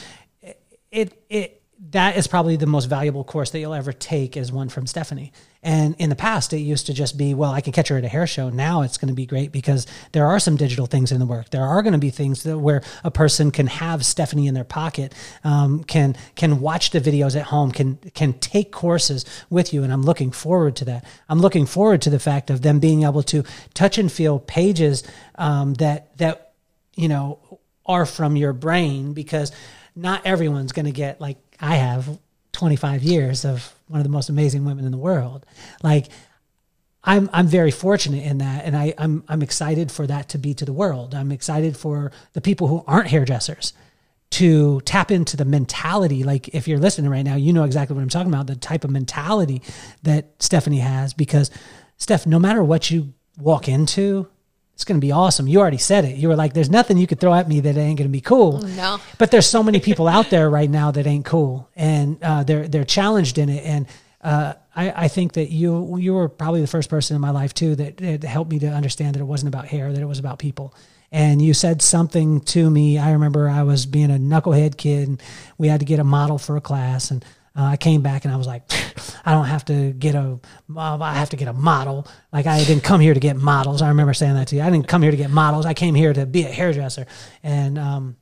that is probably the most valuable course that you'll ever take is one from Stephanie. And in the past, it used to just be, well, I can catch her at a hair show. Now it's going to be great because there are some digital things in the work. There are going to be things where a person can have Stephanie in their pocket, can watch the videos at home, can take courses with you. And I'm looking forward to that. I'm looking forward to the fact of them being able to touch and feel pages that you know, are from your brain, because not everyone's going to get, like I have, 25 years of one of the most amazing women in the world. Like I'm very fortunate in that. And I'm excited for that to be to the world. I'm excited for the people who aren't hairdressers to tap into the mentality. Like if you're listening right now, you know exactly what I'm talking about, the type of mentality that Stephanie has, because Steph, no matter what you walk into, it's going to be awesome. You already said it. You were like, there's nothing you could throw at me that ain't going to be cool. No. But there's so many people out there right now that ain't cool, and they're challenged in it. And I think that you were probably the first person in my life too that helped me to understand that it wasn't about hair, that it was about people. And you said something to me. I remember I was being a knucklehead kid, and we had to get a model for a class, and I came back and I was like, I don't have to get I have to get a model. Like, I didn't come here to get models. I remember saying that to you. I didn't come here to get models. I came here to be a hairdresser. And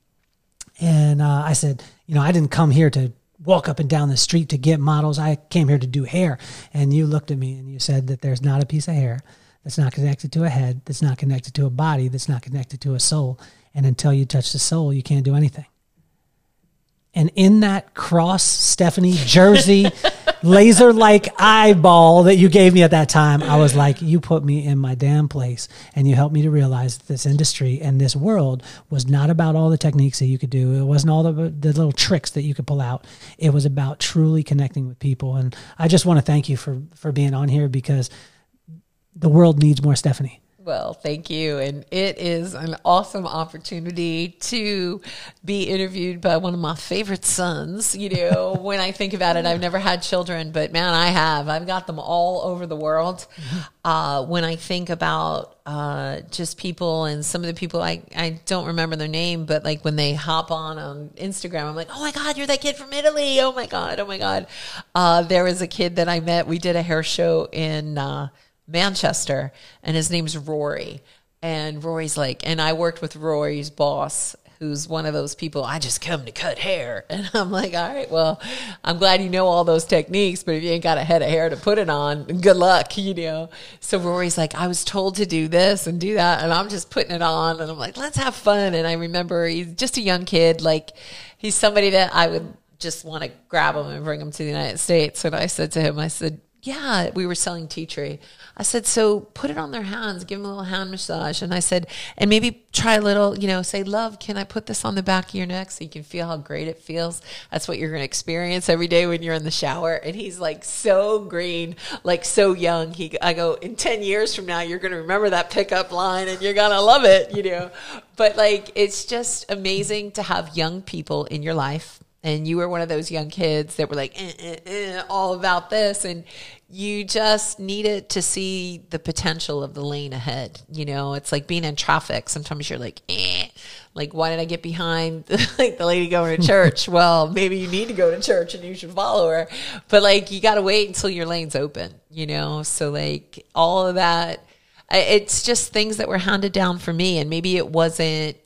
I said, I didn't come here to walk up and down the street to get models. I came here to do hair. And you looked at me and you said that there's not a piece of hair that's not connected to a head, that's not connected to a body, that's not connected to a soul. And until you touch the soul, you can't do anything. And in that cross Stephanie jersey, laser-like eyeball that you gave me at that time, I was like, you put me in my damn place, and you helped me to realize that this industry and this world was not about all the techniques that you could do. It wasn't all the little tricks that you could pull out. It was about truly connecting with people. And I just want to thank you for being on here, because the world needs more Stephanie. Well, thank you. And it is an awesome opportunity to be interviewed by one of my favorite sons. When I think about it, I've never had children, but man, I have. I've got them all over the world. When I think about just people, and some of the people, I don't remember their name, but like when they hop on Instagram, I'm like, oh my God, you're that kid from Italy. Oh my God. There was a kid that I met. We did a hair show in Manchester, and his name's Rory. And Rory's like, and I worked with Rory's boss, who's one of those people, I just come to cut hair. And I'm like, all right, well, I'm glad you know all those techniques, but if you ain't got a head of hair to put it on, good luck, So Rory's like, I was told to do this and do that, and I'm just putting it on. And I'm like, let's have fun. And I remember he's just a young kid. Like, he's somebody that I would just want to grab him and bring him to the United States. And I said to him, yeah, we were selling tea tree. I said, so put it on their hands, give them a little hand massage. And I said, and maybe try a little, say, love, can I put this on the back of your neck so you can feel how great it feels? That's what you're going to experience every day when you're in the shower. And he's like so green, like so young. I go, in 10 years from now, you're going to remember that pickup line and you're going to love it, But like, it's just amazing to have young people in your life. And you were one of those young kids that were like, all about this. And you just needed to see the potential of the lane ahead. It's like being in traffic. Sometimes you're like, like, why did I get behind like the lady going to church? Well, maybe you need to go to church and you should follow her. But like, you got to wait until your lane's open, So like all of that, it's just things that were handed down for me. And maybe it wasn't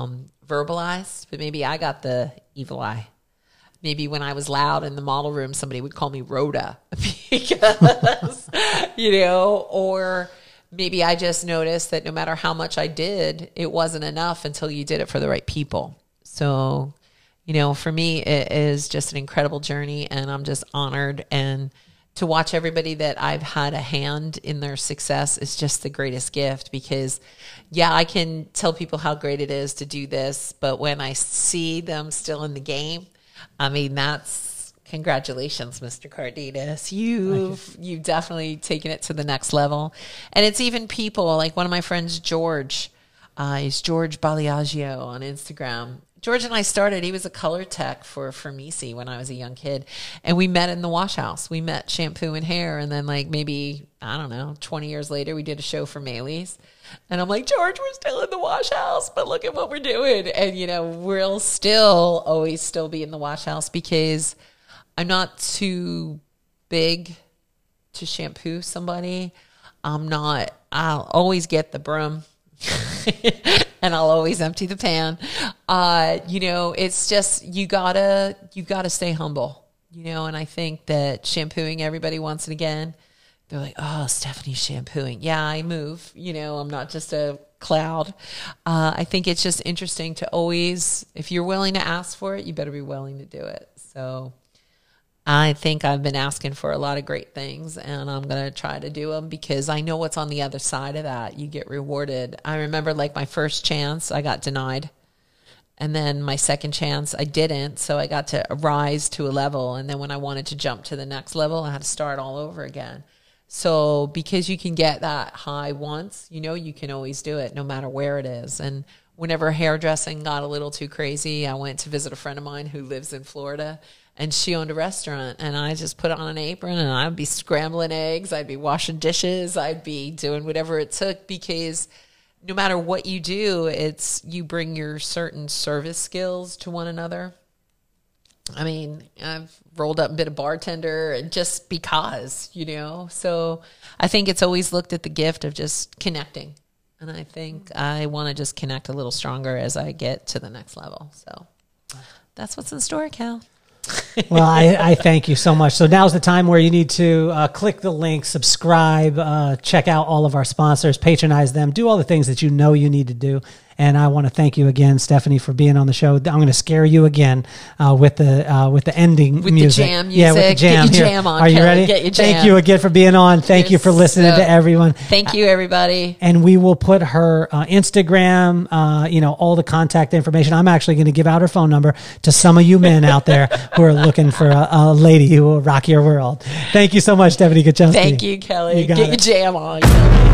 verbalized, but maybe I got the evil eye. Maybe when I was loud in the model room, somebody would call me Rhoda because, or maybe I just noticed that no matter how much I did, it wasn't enough until you did it for the right people. So, for me, it is just an incredible journey, and I'm just honored. And to watch everybody that I've had a hand in their success is just the greatest gift, because I can tell people how great it is to do this, but when I see them still in the game, I mean, that's congratulations, Mr. Cardenas. You've definitely taken it to the next level. And it's even people like one of my friends, George, he's George Baliaggio on Instagram. George and I started, he was a color tech for Misi when I was a young kid. And we met in the wash house. We met shampoo and hair. And then like maybe, 20 years later, we did a show for Maylee's. And I'm like, George, we're still in the wash house, but look at what we're doing. And, we'll always still be in the wash house, because I'm not too big to shampoo somebody. I'll always get the broom and I'll always empty the pan. It's just, you gotta stay humble, and I think that shampooing everybody once and again, they're like, oh, Stephanie's shampooing. Yeah, I move. I'm not just a cloud. I think it's just interesting to always, if you're willing to ask for it, you better be willing to do it. So I think I've been asking for a lot of great things, and I'm going to try to do them because I know what's on the other side of that. You get rewarded. I remember like my first chance, I got denied. And then my second chance, I didn't. So I got to rise to a level. And then when I wanted to jump to the next level, I had to start all over again. So because you can get that high once, you can always do it no matter where it is. And whenever hairdressing got a little too crazy, I went to visit a friend of mine who lives in Florida, and she owned a restaurant, and I just put on an apron and I'd be scrambling eggs. I'd be washing dishes. I'd be doing whatever it took, because no matter what you do, you bring your certain service skills to one another. I mean, I've rolled up a bit of bartender just because, so I think it's always looked at the gift of just connecting. And I think I want to just connect a little stronger as I get to the next level. So that's what's in store, Cal. Well, I thank you so much. So now's the time where you need to click the link, subscribe, check out all of our sponsors, patronize them, do all the things that you know you need to do. And I want to thank you again, Stephanie, for being on the show. I'm going to scare you again with the ending with music. The jam music. Yeah, with the jam. Get your Here. jam on. Are you Kelly. ready? Get your jam. Thank you again for being on. Thank you for listening to everyone. Thank you, everybody. And we will put her Instagram, all the contact information. I'm actually going to give out her phone number to some of you men out there who are looking for a lady who will rock your world. Thank you so much, Stephanie Kuchelski. Thank you, Kelly. You got Get it. your jam on, Kelly.